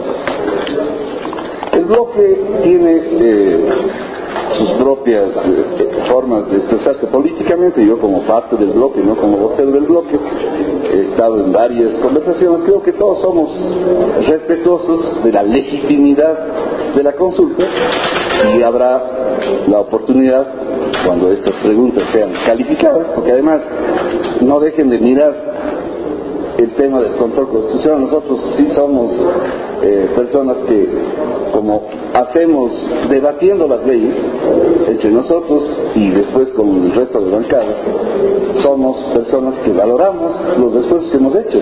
El bloque tiene eh, sus propias eh, formas de expresarse políticamente. Yo como parte del bloque, no como vocero del bloque, he estado en varias conversaciones. Creo que todos somos respetuosos de la legitimidad de la consulta, y habrá la oportunidad cuando estas preguntas sean calificadas, porque además no dejen de mirar el tema del control constitucional. Nosotros sí somos eh, personas que, como hacemos debatiendo las leyes entre nosotros y después con el resto de bancadas, somos personas que valoramos los esfuerzos que hemos hecho.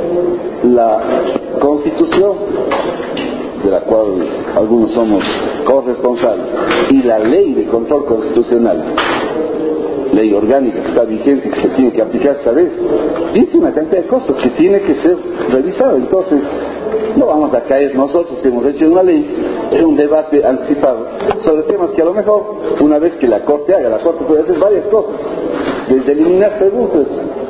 La Constitución, de la cual algunos somos corresponsables, y la ley de control constitucional, ley orgánica que está vigente y que se tiene que aplicar esta vez, dice una cantidad de cosas que tiene que ser revisada. Entonces no vamos a caer nosotros que hemos hecho una ley en un debate anticipado sobre temas que a lo mejor una vez que la Corte haga, la Corte puede hacer varias cosas, desde eliminar preguntas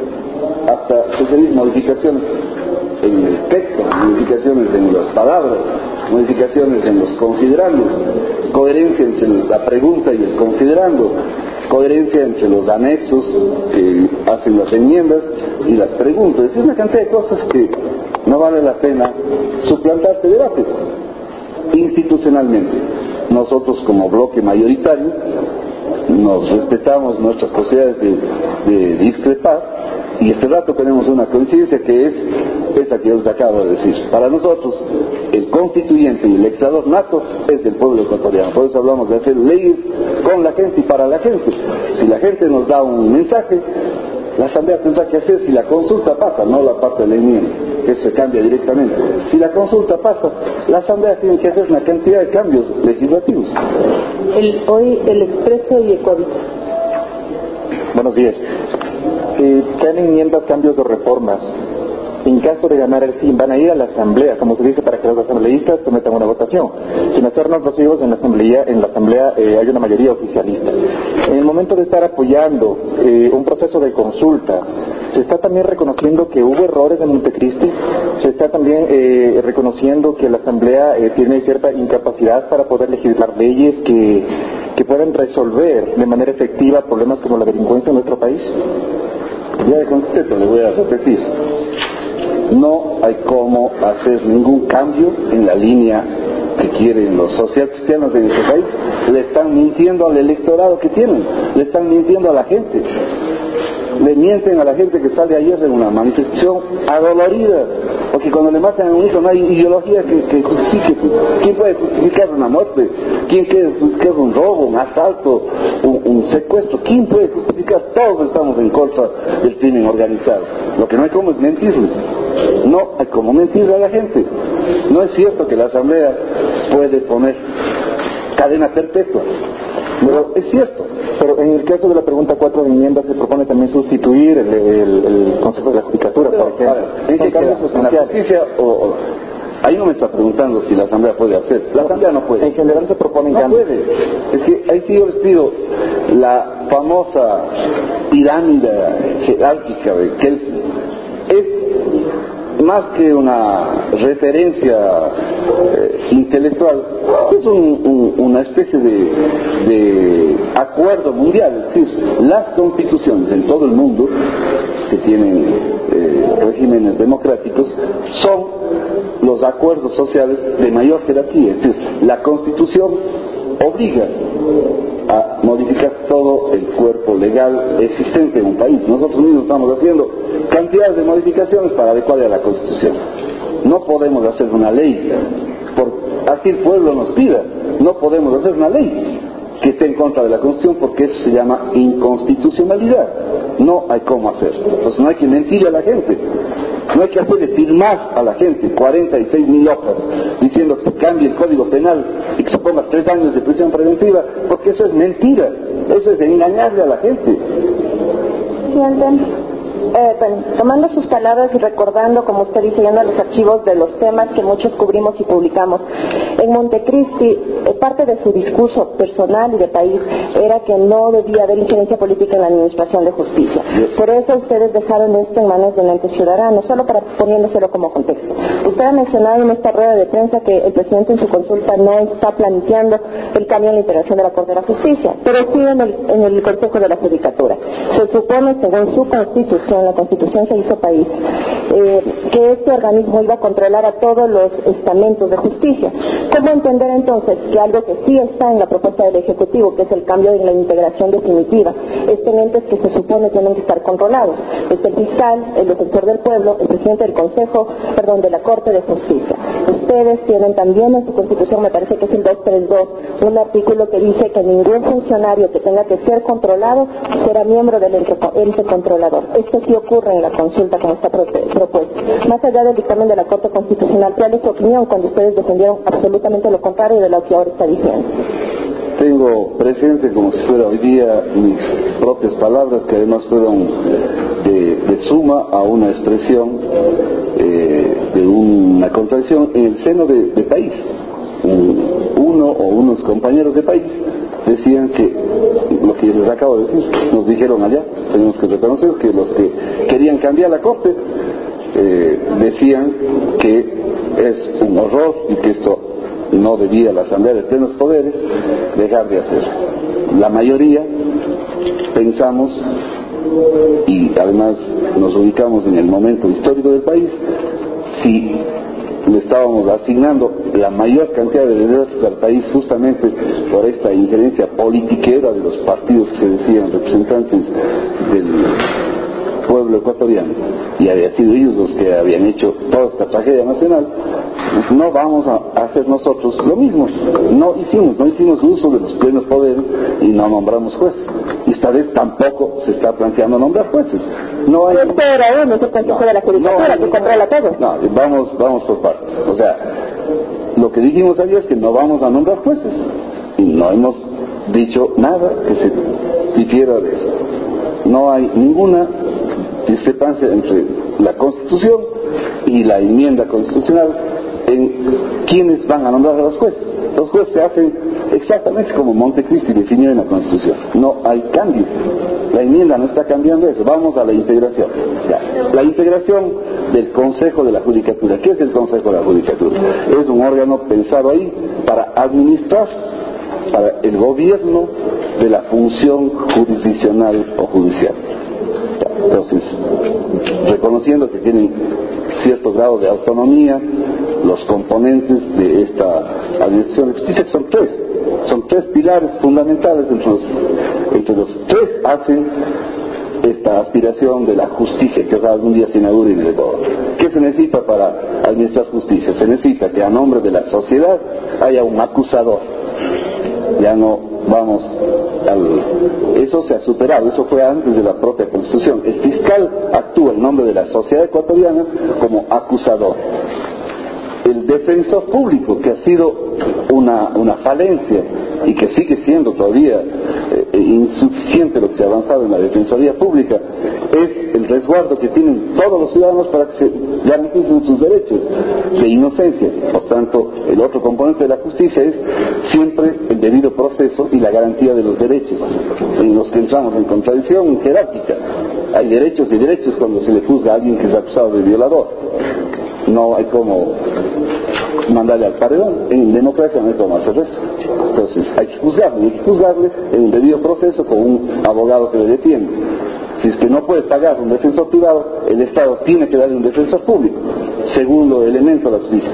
hasta sugerir modificaciones en el texto, modificaciones en las palabras, modificaciones en los considerandos, coherencia entre la pregunta y el considerando, coherencia entre los anexos que hacen las enmiendas y las preguntas. Es una cantidad de cosas que no vale la pena suplantar este debate. Institucionalmente, nosotros como bloque mayoritario nos respetamos nuestras posibilidades de, de discrepar, y este rato tenemos una coincidencia que es esa que yo les acabo de decir. Para nosotros el constituyente y el legislador nato es del pueblo ecuatoriano. Por eso hablamos de hacer leyes con la gente y para la gente. Si la gente nos da un mensaje, la asamblea tendrá que hacer. Si la consulta pasa, no la parte de la enmienda, que se cambia directamente. Si la consulta pasa, la asamblea tiene que hacer una cantidad de cambios legislativos. El, hoy el Expreso y Ecuador. Buenos días. Eh, traen enmiendas, cambios de reformas. En caso de ganar el sí, van a ir a la asamblea, como se dice, para que los asambleístas sometan una votación. Sin hacernos vacíos, en la asamblea, en la asamblea eh, hay una mayoría oficialista. En el momento de estar apoyando eh, un proceso de consulta, se está también reconociendo que hubo errores en Montecristi, se está también eh, reconociendo que la asamblea eh, tiene cierta incapacidad para poder legislar leyes que, que puedan resolver de manera efectiva problemas como la delincuencia en nuestro país. Ya de concepto le voy a repetir. No hay cómo hacer ningún cambio en la línea que quieren los socialcristianos de nuestro país. Le están mintiendo al electorado que tienen, le están mintiendo a la gente, le mienten a la gente que sale ayer en una manifestación adolorida, Porque cuando le matan a un hijo no hay ideología que, que justifique. ¿Quién puede justificar una muerte? ¿Quién puede justificar un robo, un asalto, un, un secuestro? ¿Quién puede justificar? Todos estamos en contra del crimen organizado. Lo que no hay como es mentirles. No hay como mentirle a la gente. No es cierto que la Asamblea puede poner cadena perpetua. Pero es cierto. Pero en el caso de la pregunta cuatro de enmienda se propone también sustituir el, el, el Consejo de la Judicatura. Pero, para que, a ver, ¿en qué queda? ¿En la justicia o, o...? Ahí no me está preguntando si la Asamblea puede hacer. La Asamblea no puede. En general se proponen no cambios. puede. Es que ahí sí yo les pido la famosa pirámide jerárquica de Kelsen. Es más que una referencia eh, intelectual, es un, un, una especie de, de acuerdo mundial. Es decir, las constituciones en todo el mundo que tienen eh, regímenes democráticos son los acuerdos sociales de mayor jerarquía. Es decir, la Constitución obliga a modificar todo el cuerpo legal existente en un país. Nosotros mismos estamos haciendo cantidades de modificaciones para adecuarla a la Constitución. No podemos hacer una ley, por así el pueblo nos pida, no podemos hacer una ley que esté en contra de la Constitución, porque eso se llama inconstitucionalidad. No hay cómo hacer. Entonces no hay que mentirle a la gente. No hay que hacerle firmar a la gente cuarenta y seis mil hojas diciendo que se cambie el Código Penal y que se ponga tres años de prisión preventiva, porque eso es mentira. Eso es engañarle a la gente. Presidente, eh, bueno, tomando sus palabras y recordando, como usted dice, yendo a los archivos de los temas que muchos cubrimos y publicamos, en Montecristi, eh, parte de su discurso personal y de país era que no debía haber incidencia política en la administración de justicia. Por eso ustedes dejaron esto en manos del ente ciudadano, solo para poniéndoselo como contexto. Usted ha mencionado en esta rueda de prensa que el presidente en su consulta no está planteando el cambio en la integración de la Corte de la Justicia, pero sí en el, en el Consejo de la Judicatura. Se supone, según su constitución, la constitución que hizo país, eh, que este organismo iba a controlar a todos los estamentos de justicia. ¿Cómo entender entonces que algo que sí está en la propuesta del Ejecutivo, que es el cambio en la integración definitiva, estén entes que se supone tienen que estar controlados? Es el fiscal, el defensor del pueblo, el presidente del Consejo, perdón, de la Corte de Justicia. Ustedes tienen también en su constitución, me parece que es el doscientos treinta y dos, un artículo que dice que ningún funcionario que tenga que ser controlado será miembro del ente, ente controlador. Esto sí ocurre en la consulta como está propuesto. Más allá del dictamen de la Corte Constitucional, ¿cuál es su opinión cuando ustedes defendieron absolutamente lo contrario de lo que ahora está diciendo? Tengo presente, como si fuera hoy día, mis propias palabras, que además fueron de, de suma a una expresión eh, de una contradicción en el seno de, de país. Un, uno o unos compañeros de país decían que, lo que les acabo de decir, nos dijeron allá, tenemos que reconocer que los que querían cambiar la Corte eh, decían que es un horror y que esto no debía la Asamblea de plenos poderes dejar de hacer. La mayoría pensamos, y además nos ubicamos en el momento histórico del país, si le estábamos asignando la mayor cantidad de derechos al país justamente por esta injerencia politiquera de los partidos que se decían representantes del pueblo ecuatoriano, y había sido ellos los que habían hecho toda esta tragedia nacional. No vamos a hacer nosotros lo mismo. No hicimos, no hicimos uso de los plenos poderes y no nombramos jueces. Y esta vez tampoco se está planteando nombrar jueces. No hay. Este era uno, es el Consejo de la Judicatura, que controla todo. No, vamos, vamos por partes. O sea, lo que dijimos ayer es que no vamos a nombrar jueces. Y no hemos dicho nada que se difiera de eso. No hay ninguna discrepancia entre la Constitución y la enmienda constitucional en quiénes van a nombrar a los jueces. Los jueces se hacen exactamente como Montecristi definió en la Constitución. No hay cambio. La enmienda no está cambiando eso. Vamos a la integración. Ya. La integración del Consejo de la Judicatura. ¿Qué es el Consejo de la Judicatura? Es un órgano pensado ahí para administrar, para el gobierno de la función jurisdiccional o judicial. Entonces, reconociendo que tienen cierto grado de autonomía los componentes de esta administración de justicia, que son tres, son tres pilares fundamentales, entre los, entre los tres hacen esta aspiración de la justicia que algún día se inaugure en el Ecuador. ¿Qué se necesita para administrar justicia? Se necesita que a nombre de la sociedad haya un acusador. Ya no vamos al... Eso se ha superado, eso fue antes de la propia Constitución. El fiscal actúa en nombre de la sociedad ecuatoriana como acusador. El defensor público, que ha sido una, una falencia y que sigue siendo todavía eh, insuficiente lo que se ha avanzado en la defensoría pública, es el resguardo que tienen todos los ciudadanos para que se garanticen sus derechos de inocencia. Por tanto, el otro componente de la justicia es siempre el debido proceso y la garantía de los derechos, en los que entramos en contradicción jerárquica. Hay derechos y derechos cuando se le juzga a alguien que es acusado de violador. No hay como mandarle al paredón. En democracia no hay como hacer eso. Entonces hay que juzgarle, hay que juzgarle en un debido proceso con un abogado que le defiende. Si es que no puede pagar un defensor privado, el Estado tiene que darle un defensor público. Segundo elemento de la justicia.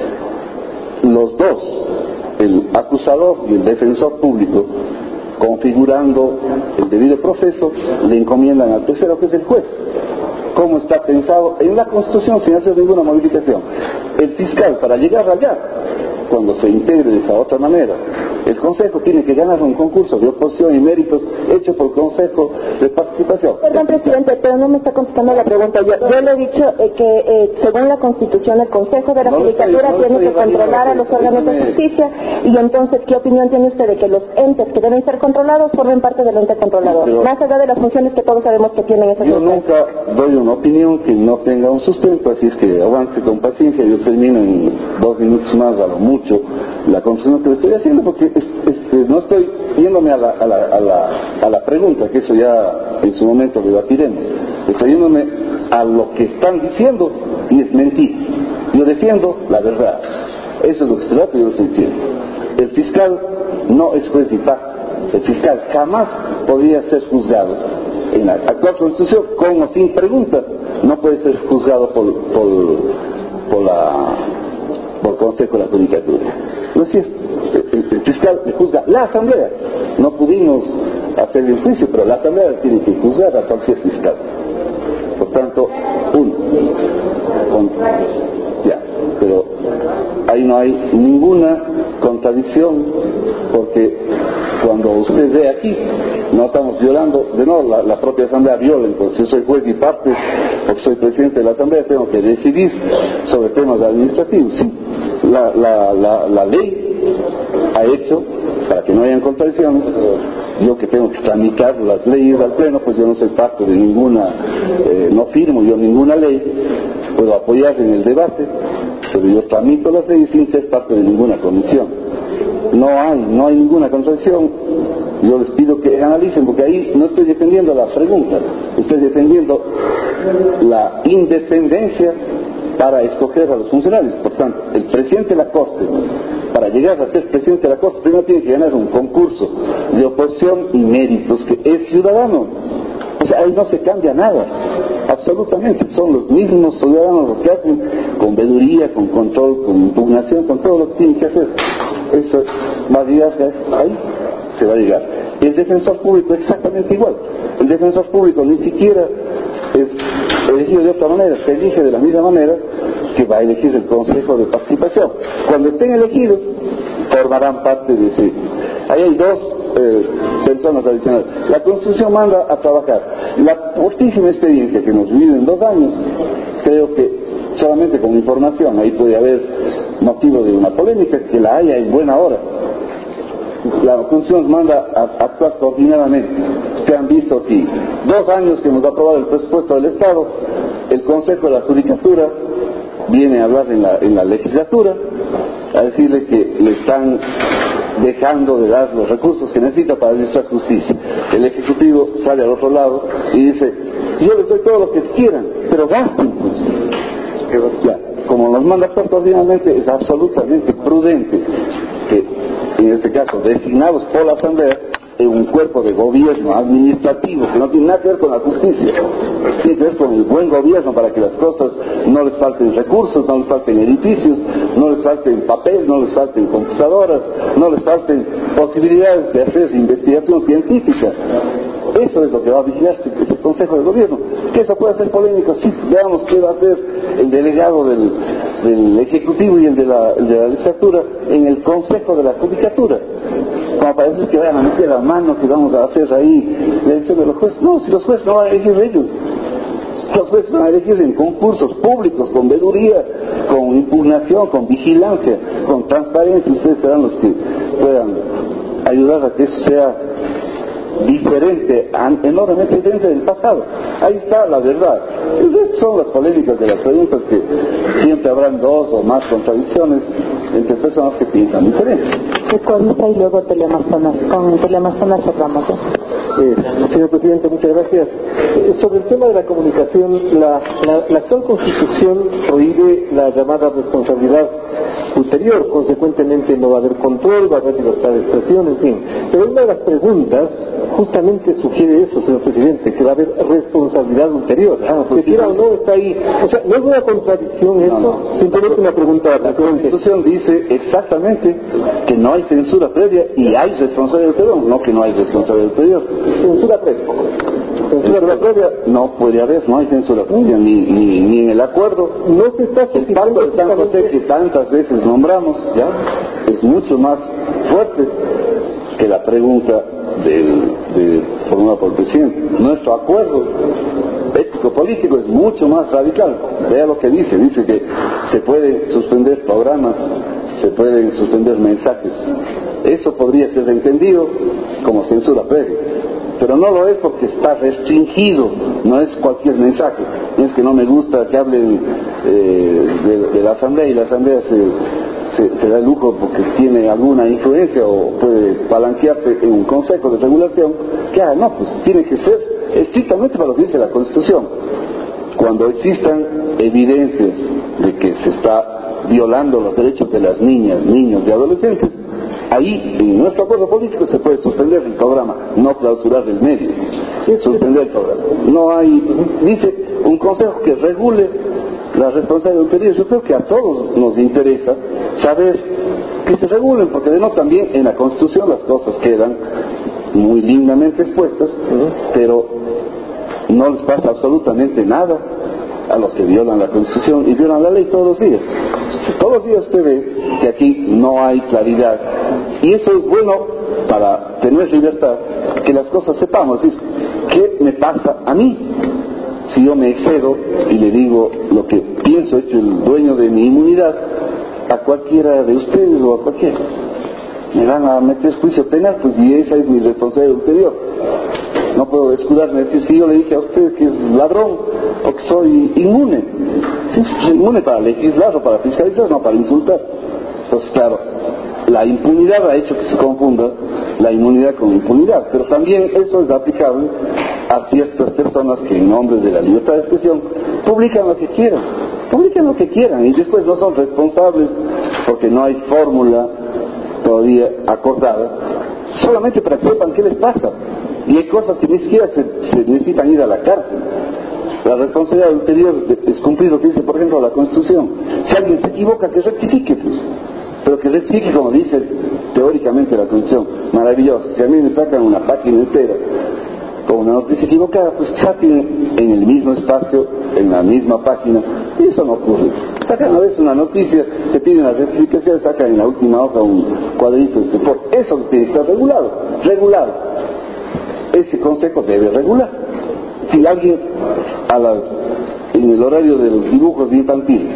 Los dos, el acusador y el defensor público, configurando el debido proceso, le encomiendan al tercero, que es el juez. ¿Cómo está pensado en la Constitución sin hacer ninguna modificación? El fiscal, para llegar allá, cuando se integre de esa otra manera, el Consejo tiene que ganar un concurso de oposición y méritos hecho por el Consejo de Participación. Perdón, presidente, pero no me está contestando la pregunta. Yo, yo le he dicho eh, que eh, según la Constitución el Consejo de la no Judicatura estoy, no tiene que controlar a los órganos de justicia, y entonces, ¿qué opinión tiene usted de que los entes que deben ser controlados formen parte del ente controlador? Pero más allá de las funciones que todos sabemos que tienen esas yo funciones. nunca doy una opinión que no tenga un sustento, así es que avance con paciencia. Yo termino en dos minutos más a lo mucho la construcción que le estoy haciendo, porque es, es, no estoy yéndome a la, a, la, a, la, a la pregunta, que eso ya en su momento debatiremos. Estoy yéndome a lo que están diciendo y es mentir. Yo defiendo la verdad. Eso es lo que se trata y yo lo estoy diciendo. El fiscal no es juez y parte. El fiscal jamás podría ser juzgado en la actual Constitución, con o sin pregunta. No puede ser juzgado por, por, por la por Consejo de la Judicatura. No es cierto. El, el fiscal le juzga la Asamblea. No pudimos hacer el juicio, pero la Asamblea tiene que juzgar a cualquier fiscal. Por tanto, uno. Con, ya, pero ahí no hay ninguna contradicción, porque cuando usted ve aquí, no estamos violando, de nuevo la, la propia Asamblea viola. Entonces, yo soy juez y parte, porque soy presidente de la Asamblea, tengo que decidir sobre temas administrativos. Sí, la, la, la, la ley ha hecho, para que no hayan contradicciones, yo que tengo que tramitar las leyes al Pleno, pues yo no soy parte de ninguna, eh, no firmo yo ninguna ley, puedo apoyar en el debate, pero yo tramito las leyes sin ser parte de ninguna comisión. No hay, no hay ninguna contradicción. Yo les pido que analicen, porque ahí no estoy defendiendo la pregunta, estoy defendiendo la independencia para escoger a los funcionarios. Por tanto, el presidente de la Corte, para llegar a ser presidente de la Corte, primero tiene que ganar un concurso de oposición y méritos, que es ciudadano. O sea, ahí no se cambia nada, absolutamente. Son los mismos ciudadanos los que hacen con veeduría, con control, con impugnación, con todo lo que tienen que hacer. Eso va a llegar ahí, se va a llegar. El defensor público exactamente igual. El defensor público ni siquiera es elegido de otra manera, se elige de la misma manera que va a elegir el Consejo de Participación. Cuando estén elegidos, formarán parte de ese. Ahí hay dos eh, personas adicionales. La Constitución manda a trabajar. La cortísima experiencia que nos vive en dos años, creo que solamente con información, ahí puede haber motivo de una polémica, que la haya en buena hora. La Constitución manda a actuar coordinadamente. Se han visto aquí dos años que hemos aprobado el presupuesto del Estado, el Consejo de la Judicatura viene a hablar en la, en la legislatura, a decirle que le están dejando de dar los recursos que necesita para administrar justicia. El Ejecutivo sale al otro lado y dice, yo les doy todo lo que quieran, pero gasten, pues. Ya, como nos manda a actuar coordinadamente, es absolutamente prudente que, en este caso, designados por la Asamblea, en un cuerpo de gobierno administrativo que no tiene nada que ver con la justicia, tiene que ver con el buen gobierno, para que las cosas no les falten recursos, no les falten edificios, no les falten papel, no les falten computadoras, no les falten posibilidades de hacer investigación científica. Eso es lo que va a vigilar ese Consejo de Gobierno. Que eso puede ser polémico, sí, veamos qué va a hacer el delegado del, del Ejecutivo y el de, la, el de la Legislatura en el Consejo de la Judicatura. Como parece que vayan a meter la mano, que vamos a hacer ahí la elección de los jueces. No, si los jueces no van a elegir ellos. Los jueces van a elegir en concursos públicos, con veeduría, con impugnación, con vigilancia, con transparencia. Ustedes serán los que puedan ayudar a que eso sea diferente, enormemente diferente del pasado. Ahí está la verdad. El resto son las polémicas de las preguntas, que siempre habrán dos o más contradicciones entre personas que piensan diferente. Ecuavisa y luego Teleamazonas. Con Teleamazonas cerramos. ¿eh? Eh, señor presidente, muchas gracias. Eh, sobre el tema de la comunicación, la, la, la actual Constitución prohíbe la llamada responsabilidad ulterior, consecuentemente no va a haber control, va a haber libertad de expresión, en fin. Pero una de las preguntas justamente sugiere eso, señor presidente, que va a haber responsabilidad ulterior. Ah, pues si quiera o no, está ahí. O sea, no es una contradicción eso, no, no. Simplemente una pregunta. La Constitución dice exactamente que no hay censura previa y hay responsabilidad ulterior, no que no hay responsabilidad ulterior. Censura previa. Censura, censura previa no puede haber, no hay censura previa, ni, ni, ni en el acuerdo. No se está el pacto de San José que tantas veces nombramos, ya, es mucho más fuerte que la pregunta del, de, formulada por el presidente. Nuestro acuerdo ético-político es mucho más radical. Vea lo que dice, dice que se pueden suspender programas, se pueden suspender mensajes. Eso podría ser entendido como censura previa, pero no lo es porque está restringido, no es cualquier mensaje. No es que no me gusta que hablen eh, de, de la Asamblea y la Asamblea se, se, se da el lujo porque tiene alguna influencia o puede palanquearse en un consejo de regulación, que haga, no, pues tiene que ser estrictamente para lo que dice la Constitución. Cuando existan evidencias de que se está violando los derechos de las niñas, niños y adolescentes, ahí en nuestro acuerdo político se puede suspender el programa, no clausurar el medio, suspender el programa. No hay, dice, un consejo que regule la responsabilidad ulterior. Yo creo que a todos nos interesa saber que se regulen, porque de no también en la Constitución las cosas quedan muy lindamente expuestas, pero no les pasa absolutamente nada a los que violan la Constitución y violan la ley todos los días. Todos los días usted ve que aquí no hay claridad, y eso es bueno para tener libertad, que las cosas sepamos, es decir, ¿qué me pasa a mí si yo me excedo y le digo lo que pienso hecho el dueño de mi inmunidad a cualquiera de ustedes o a cualquiera? Me van a meter juicio penal, pues, y esa es mi responsabilidad ulterior. No puedo escudarme, es decir, si yo le dije a usted que es ladrón o que soy inmune. Sí, soy inmune para legislar o para fiscalizar, no para insultar. Entonces, claro, la impunidad ha hecho que se confunda la inmunidad con impunidad, pero también eso es aplicable a ciertas personas que en nombre de la libertad de expresión publican lo que quieran, publican lo que quieran y después no son responsables porque no hay fórmula todavía acordada, solamente para que sepan qué les pasa. Y hay cosas que ni siquiera se, se necesitan ir a la cárcel. La responsabilidad ulterior es cumplir lo que dice, por ejemplo, la Constitución. Si alguien se equivoca, que rectifique, pues. Pero que rectifique como dice teóricamente la Constitución. Maravilloso. Si a mí me sacan una página entera con una noticia equivocada, pues saquen en el mismo espacio, en la misma página. Y eso no ocurre. Sacan a veces una noticia, se pide una rectificación, sacan en la última hoja un cuadrito de support. Eso tiene que estar regulado. Regulado. Ese consejo debe regular. Si alguien a las, en el horario de los dibujos infantiles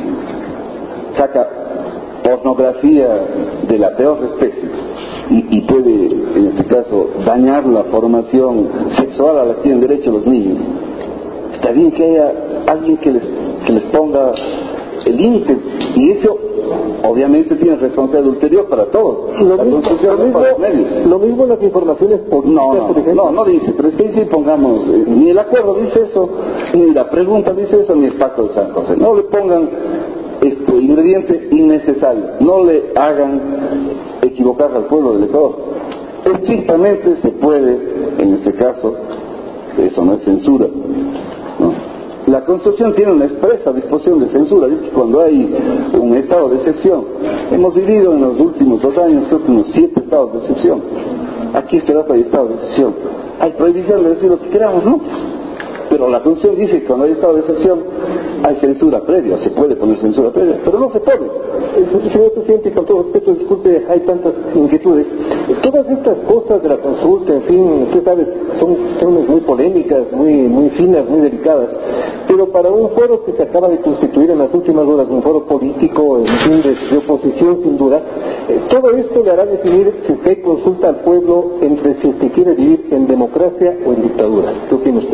saca pornografía de la peor especie y, y puede, en este caso, dañar la formación sexual a la que tienen derecho los niños, está bien que haya alguien que les, que les ponga el límite, y eso obviamente tiene responsabilidad ulterior para todos. Lo mismo, lo mismo, lo mismo las informaciones políticas, no, no, por ejemplo. No, no dice, pero es que si pongamos, eh, ni el acuerdo dice eso, ni la pregunta dice eso, ni el pacto de San José. No le pongan este ingrediente innecesario, no le hagan equivocar al pueblo del Ecuador. Estrictamente se puede, en este caso, eso no es censura, ¿no? La Constitución tiene una expresa disposición de censura, dice que cuando hay un estado de excepción, hemos vivido en los últimos dos años creo que unos siete estados de excepción, aquí se trata de estado de excepción, hay prohibición de decir lo que queramos, ¿no? Pero la Constitución dice que cuando hay estado de excepción hay censura previa, se puede poner censura previa, pero no se pone. Señor presidente, con todo respeto, disculpe, hay tantas inquietudes. Todas estas cosas de la consulta, en fin, usted sabe, son temas muy polémicas, muy muy finas, muy delicadas, pero para un foro que se acaba de constituir en las últimas horas, un foro político, en fin, de, de oposición sin duda, eh, todo esto le hará definir si usted consulta al pueblo entre si usted quiere vivir en democracia o en dictadura. ¿Qué opina usted?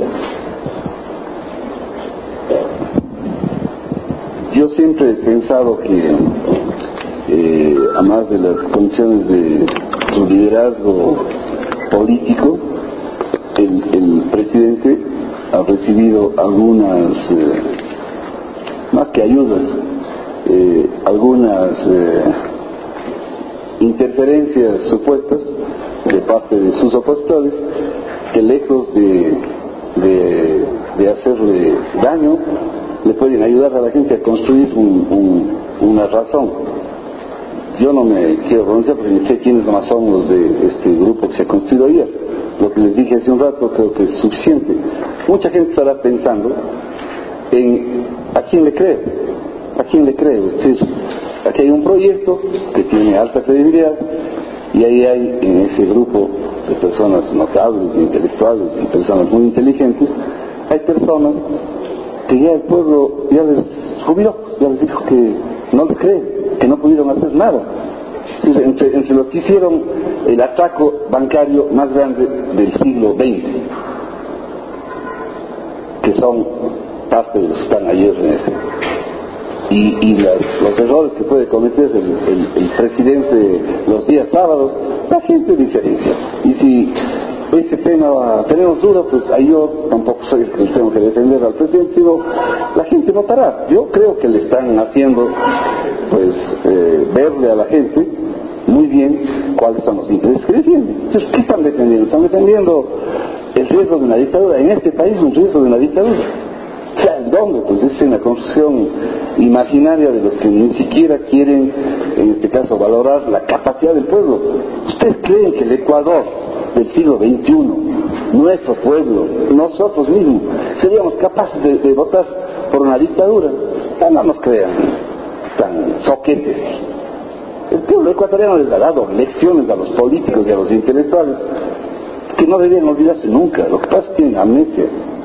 Yo siempre he pensado que, eh, a más de las condiciones de su liderazgo político, el, el presidente ha recibido algunas, eh, más que ayudas, eh, algunas eh, interferencias supuestas de parte de sus opositores, que lejos de, de, de hacerle daño, le pueden ayudar a la gente a construir un, un, una razón. Yo no me quiero pronunciar porque ni sé quiénes más son los de este grupo que se construyó ayer. Lo que les dije hace un rato creo que es suficiente. Mucha gente estará pensando en a quién le creo, a quién le creo. Es decir, aquí hay un proyecto que tiene alta credibilidad y ahí hay en ese grupo de personas notables, intelectuales y personas muy inteligentes, hay personas que ya el pueblo ya les jubiló, ya les dijo que no les cree, que no pudieron hacer nada. Entre, entre los que hicieron el atraco bancario más grande del siglo veinte, que son parte de los que están ayer en ese, y, y las, los errores que puede cometer el, el, el presidente los días sábados, la gente diferencia. Y si ese tema tenemos duda, pues ahí yo tampoco soy el que tengo que defender al presidente, sino la gente votará. Yo creo que le están haciendo pues eh, verle a la gente muy bien cuáles son los intereses que defienden. Entonces, ¿qué están defendiendo? Están defendiendo el riesgo de una dictadura. En este país un riesgo de una dictadura. O sea, ¿en dónde? Pues es en la construcción imaginaria de los que ni siquiera quieren, en este caso, valorar la capacidad del pueblo. ¿Ustedes creen que el Ecuador del siglo veintiuno, nuestro pueblo, nosotros mismos, seríamos capaces de, de votar por una dictadura? Ya no nos crean tan soquetes. El pueblo ecuatoriano les ha dado lecciones a los políticos y a los intelectuales que no deberían olvidarse nunca. Lo que pasa es que tienen amnesia.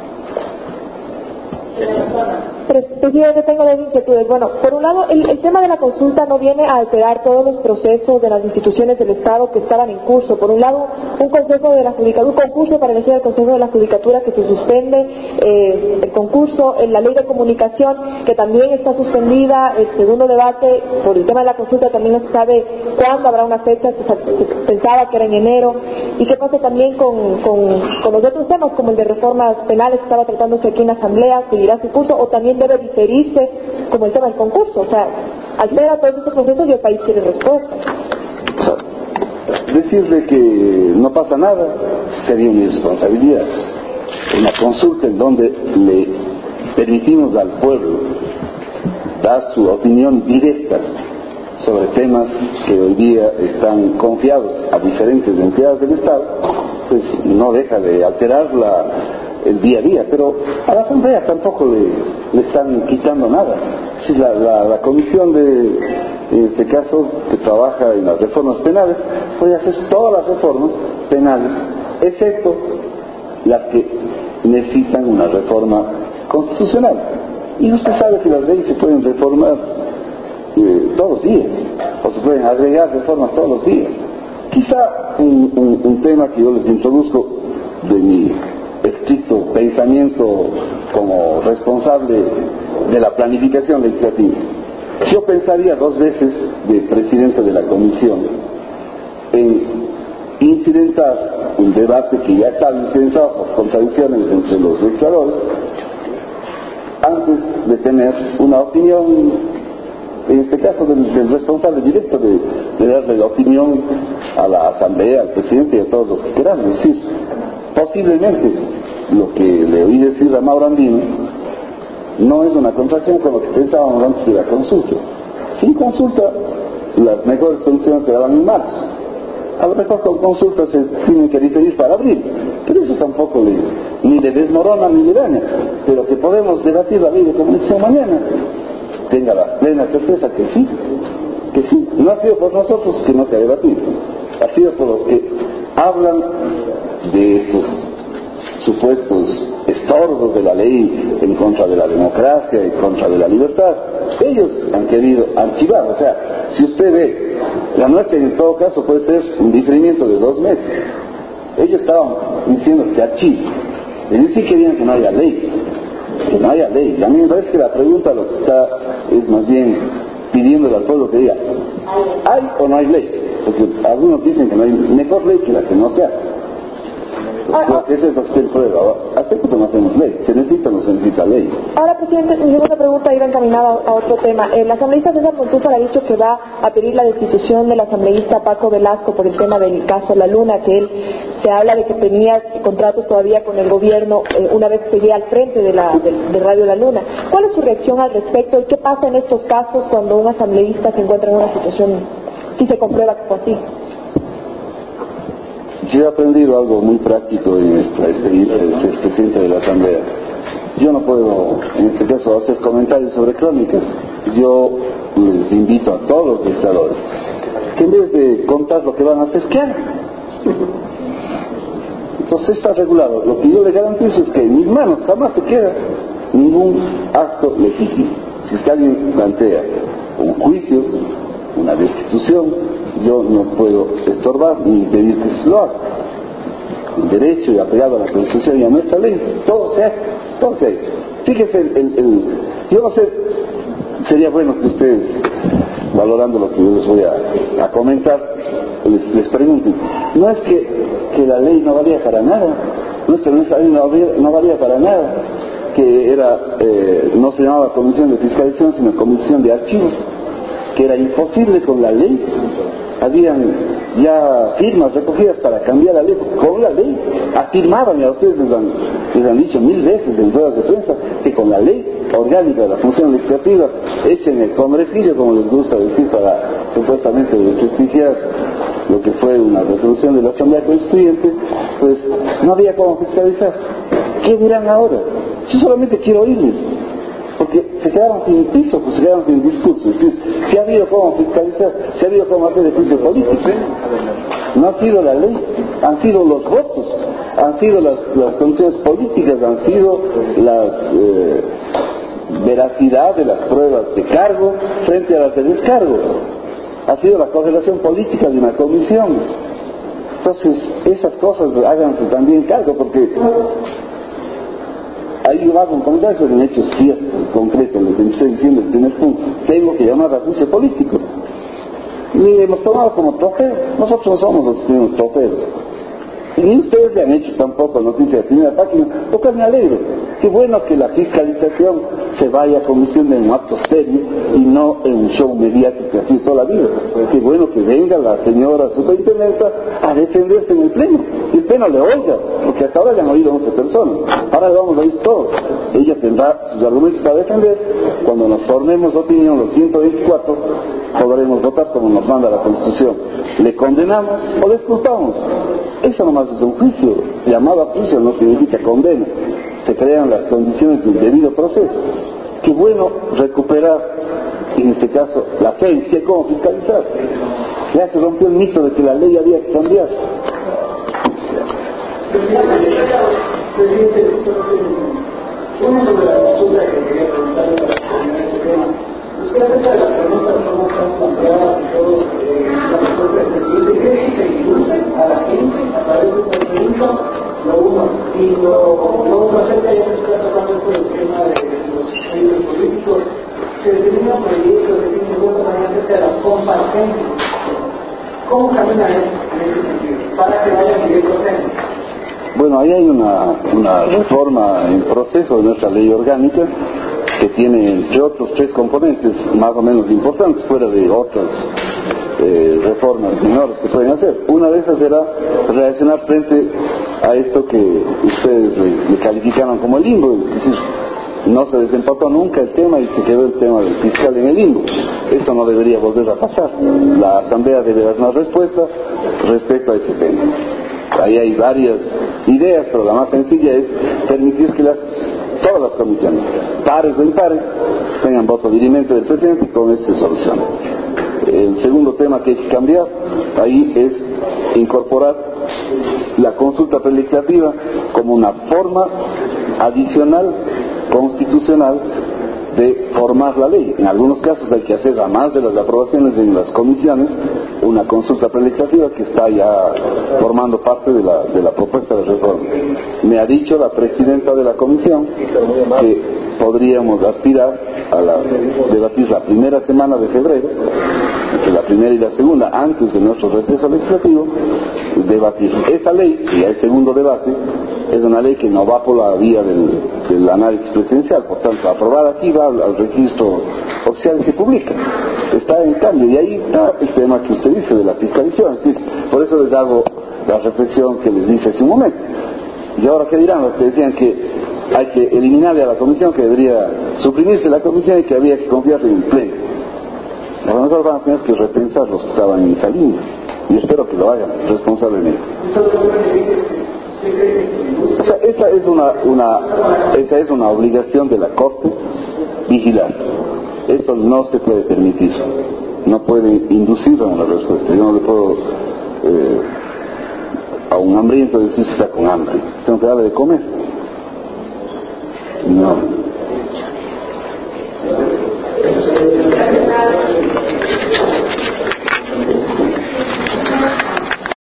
Presidente, tengo dos inquietudes. Bueno, por un lado, el, el tema de la consulta no viene a alterar todos los procesos de las instituciones del Estado que estaban en curso. Por un lado, un consejo de la judicatura, un concurso para elegir el consejo de la judicatura que se suspende, eh, el concurso, en la ley de comunicación que también está suspendida, el segundo debate por el tema de la consulta también no se sabe cuándo habrá una fecha, se, se pensaba que era en enero. ¿Y qué pasa también con, con, con los otros temas como el de reformas penales que estaba tratándose aquí en la Asamblea? ¿Seguirá su curso o también debe diferirse como el tema del concurso? O sea, altera todos estos procesos y el país quiere respuesta. O sea, decirle que no pasa nada sería una irresponsabilidad. Una consulta en donde le permitimos al pueblo dar su opinión directa sobre temas que hoy día están confiados a diferentes entidades del Estado, pues no deja de alterar la el día a día, pero a la Asamblea tampoco le, le están quitando nada. Si la, la, la comisión de, en este caso, que trabaja en las reformas penales, puede hacer todas las reformas penales, excepto las que necesitan una reforma constitucional. Y usted sabe que las leyes se pueden reformar eh, todos los días, o se pueden agregar reformas todos los días. Quizá un, un, un tema que yo les introduzco de mi estricto pensamiento como responsable de la planificación legislativa. Yo pensaría dos veces de presidente de la comisión en incidentar un debate que ya está incidentado por contradicciones entre los legisladores antes de tener una opinión, en este caso del, del responsable directo de, de darle la opinión a la Asamblea, al presidente y a todos los que queramos. Es decir, posiblemente lo que le oí decir a Mauro Andino no es una contracción con lo que pensábamos antes de la consulta. Sin consulta, las mejores soluciones se daban en marzo. a lo mejor con consultas se tienen que diferir para abril, pero eso tampoco le, ni le desmorona ni le daña, pero que podemos debatir la ley de comunicación mañana, tenga la plena certeza que sí, que sí, no ha sido por nosotros que no se ha debatido, ha sido por los que hablan de estos supuestos estorbos de la ley en contra de la democracia, en contra de la libertad. Ellos han querido archivar, o sea, si usted ve, la nuestra en todo caso puede ser un diferimiento de dos meses. Ellos estaban diciendo que archive, ellos sí querían que no haya ley, que no haya ley. A mí me parece que la pregunta lo que está es más bien pidiéndole al pueblo que diga, ¿hay o no hay ley? Porque algunos dicen que no hay mejor ley que la que no se hace. Ah, Esa es la prueba. ¿Hace cuánto no hacemos ley? ¿Se necesita o no se necesita ley? Ahora, presidente, mi segunda pregunta iba encaminada a otro tema. El asambleísta César Montúfar ha dicho que va a pedir la destitución del asambleísta Paco Velasco por el tema del caso La Luna, que él se habla de que tenía contratos todavía con el gobierno eh, una vez que seguía al frente de, la, de, de Radio La Luna. ¿Cuál es su reacción al respecto y qué pasa en estos casos cuando un asambleísta se encuentra en una situación, si se comprueba que fue así? Yo he aprendido algo muy práctico en esta experiencia de ser presidente de la Asamblea. Yo no puedo, en este caso, hacer comentarios sobre crónicas. Yo les invito a todos los dictadores que en vez de contar lo que van a hacer, que hagan. Entonces está regulado. Lo que yo le garantizo es que en mis manos jamás se queda ningún acto legítimo. Si es que alguien plantea un juicio, una destitución, yo no puedo estorbar ni impedir que se lo haga. En derecho y apegado a la Constitución y a nuestra ley, todo se hace, todo se hace. Fíjese, el, el, el, yo no sé, sería bueno que ustedes, valorando lo que yo les voy a, a comentar, les, les pregunten, no es que, que la ley no valía para nada, no es que nuestra ley no valía, no valía para nada, que era, eh, no se llamaba Comisión de Fiscalización, sino Comisión de Archivos, que era imposible con la ley. Habían ya firmas recogidas para cambiar la ley, con la ley, afirmaban, y a ustedes les han, les han dicho mil veces en ruedas de prensa, que con la ley orgánica de la función legislativa, hecha en el congresillo, como les gusta decir, para supuestamente desprestigiar lo que fue una resolución de la Asamblea Constituyente, pues no había cómo fiscalizar. ¿Qué dirán ahora? Yo solamente quiero oírles, porque se quedaron sin piso, pues se quedaron sin discurso. Es decir, si ha habido cómo fiscalizar, si ha habido cómo hacer el juicio político, no ha sido la ley, han sido los votos, han sido las, las soluciones políticas, han sido la eh, veracidad de las pruebas de cargo frente a las de descargo, ha sido la correlación política de una comisión. Entonces, esas cosas háganse también cargo, porque ahí yo hago un comentario en hechos ciertos, concretos, lo que me estoy diciendo el primer punto. Tengo que llamar a juicio político. Ni hemos tomado como trofeo. Nosotros no somos los que tenemos trofeos. Y ni ustedes le han hecho tampoco noticia de primera página, lo cual me alegro. Qué bueno que la fiscalización se vaya a comisión en un acto serio y no en un show mediático así toda la vida. Qué bueno que venga la señora superintendenta a defenderse en el pleno, y el pleno le oiga, porque hasta ahora le han oído muchas personas, ahora le vamos a oír todos. Ella tendrá sus argumentos para defender. Cuando nos formemos opinión, los ciento veinticuatro, podremos votar como nos manda la Constitución. ¿Le condenamos o le exculpamos? Eso nomás es un juicio. Llamado a juicio no significa condena. Se crean las condiciones del debido proceso. Qué bueno recuperar, en este caso, la fe en sí, cómo fiscalizar. Ya se rompió el mito de que la ley había que cambiar. Presidente, una sobre la consulta que quería preguntarle para terminar este tema. Usted acerca de las preguntas cómo están planteadas y todo, eh, la respuesta del presidente, ¿cree que se induce a la gente a través de esta pregunta? Lo uno. Y lo, lo otro acerca, ya se está tratando esto del tema de, de los países políticos, se determinan proyectos, se tienen cosas también acerca de las comparecencias. ¿Cómo camina eso en ese sentido? Para que vayan directo a tema. Bueno, ahí hay una, una reforma en proceso de nuestra ley orgánica que tiene, entre otros, tres componentes más o menos importantes, fuera de otras eh, reformas menores que pueden hacer. Una de esas será reaccionar frente a esto que ustedes le, le calificaron como el limbo, es decir, no se desempató nunca el tema y se quedó el tema del fiscal en el limbo. Eso no debería volver a pasar. La Asamblea debe dar una respuesta respecto a ese tema. Ahí hay varias ideas, pero la más sencilla es permitir que las, todas las comisiones, pares o impares, tengan voto dirimente del presidente y con eso se soluciona. El segundo tema que hay que cambiar ahí es incorporar la consulta prelegislativa como una forma adicional constitucional de formar la ley. En algunos casos hay que hacer, además de las aprobaciones en las comisiones, una consulta prelegislativa que está ya formando parte de la, de la propuesta de reforma. Me ha dicho la presidenta de la comisión que podríamos aspirar a la, debatir la primera semana de febrero, entre la primera y la segunda, antes de nuestro receso legislativo, debatir esa ley, y el segundo debate es una ley que no va por la vía del, del análisis presidencial, por tanto, aprobada aquí va al, al registro oficial y se publica. Está en cambio, y ahí está el tema que usted dice de la fiscalización. Es decir, por eso les hago la reflexión que les dice hace un momento. Y ahora, ¿qué dirán los que decían que hay que eliminarle a la comisión, que debería suprimirse la comisión y que había que confiar en el pleno? A lo mejor van a tener que repensar los que estaban en esa línea, y espero que lo hagan responsablemente. O sea, esa es una, una, esa es una obligación de la Corte, vigilar. Eso no se puede permitir. No puede inducirlo en la respuesta. Yo no le puedo eh, a un hambriento decir si está con hambre. Tengo que darle de comer. No.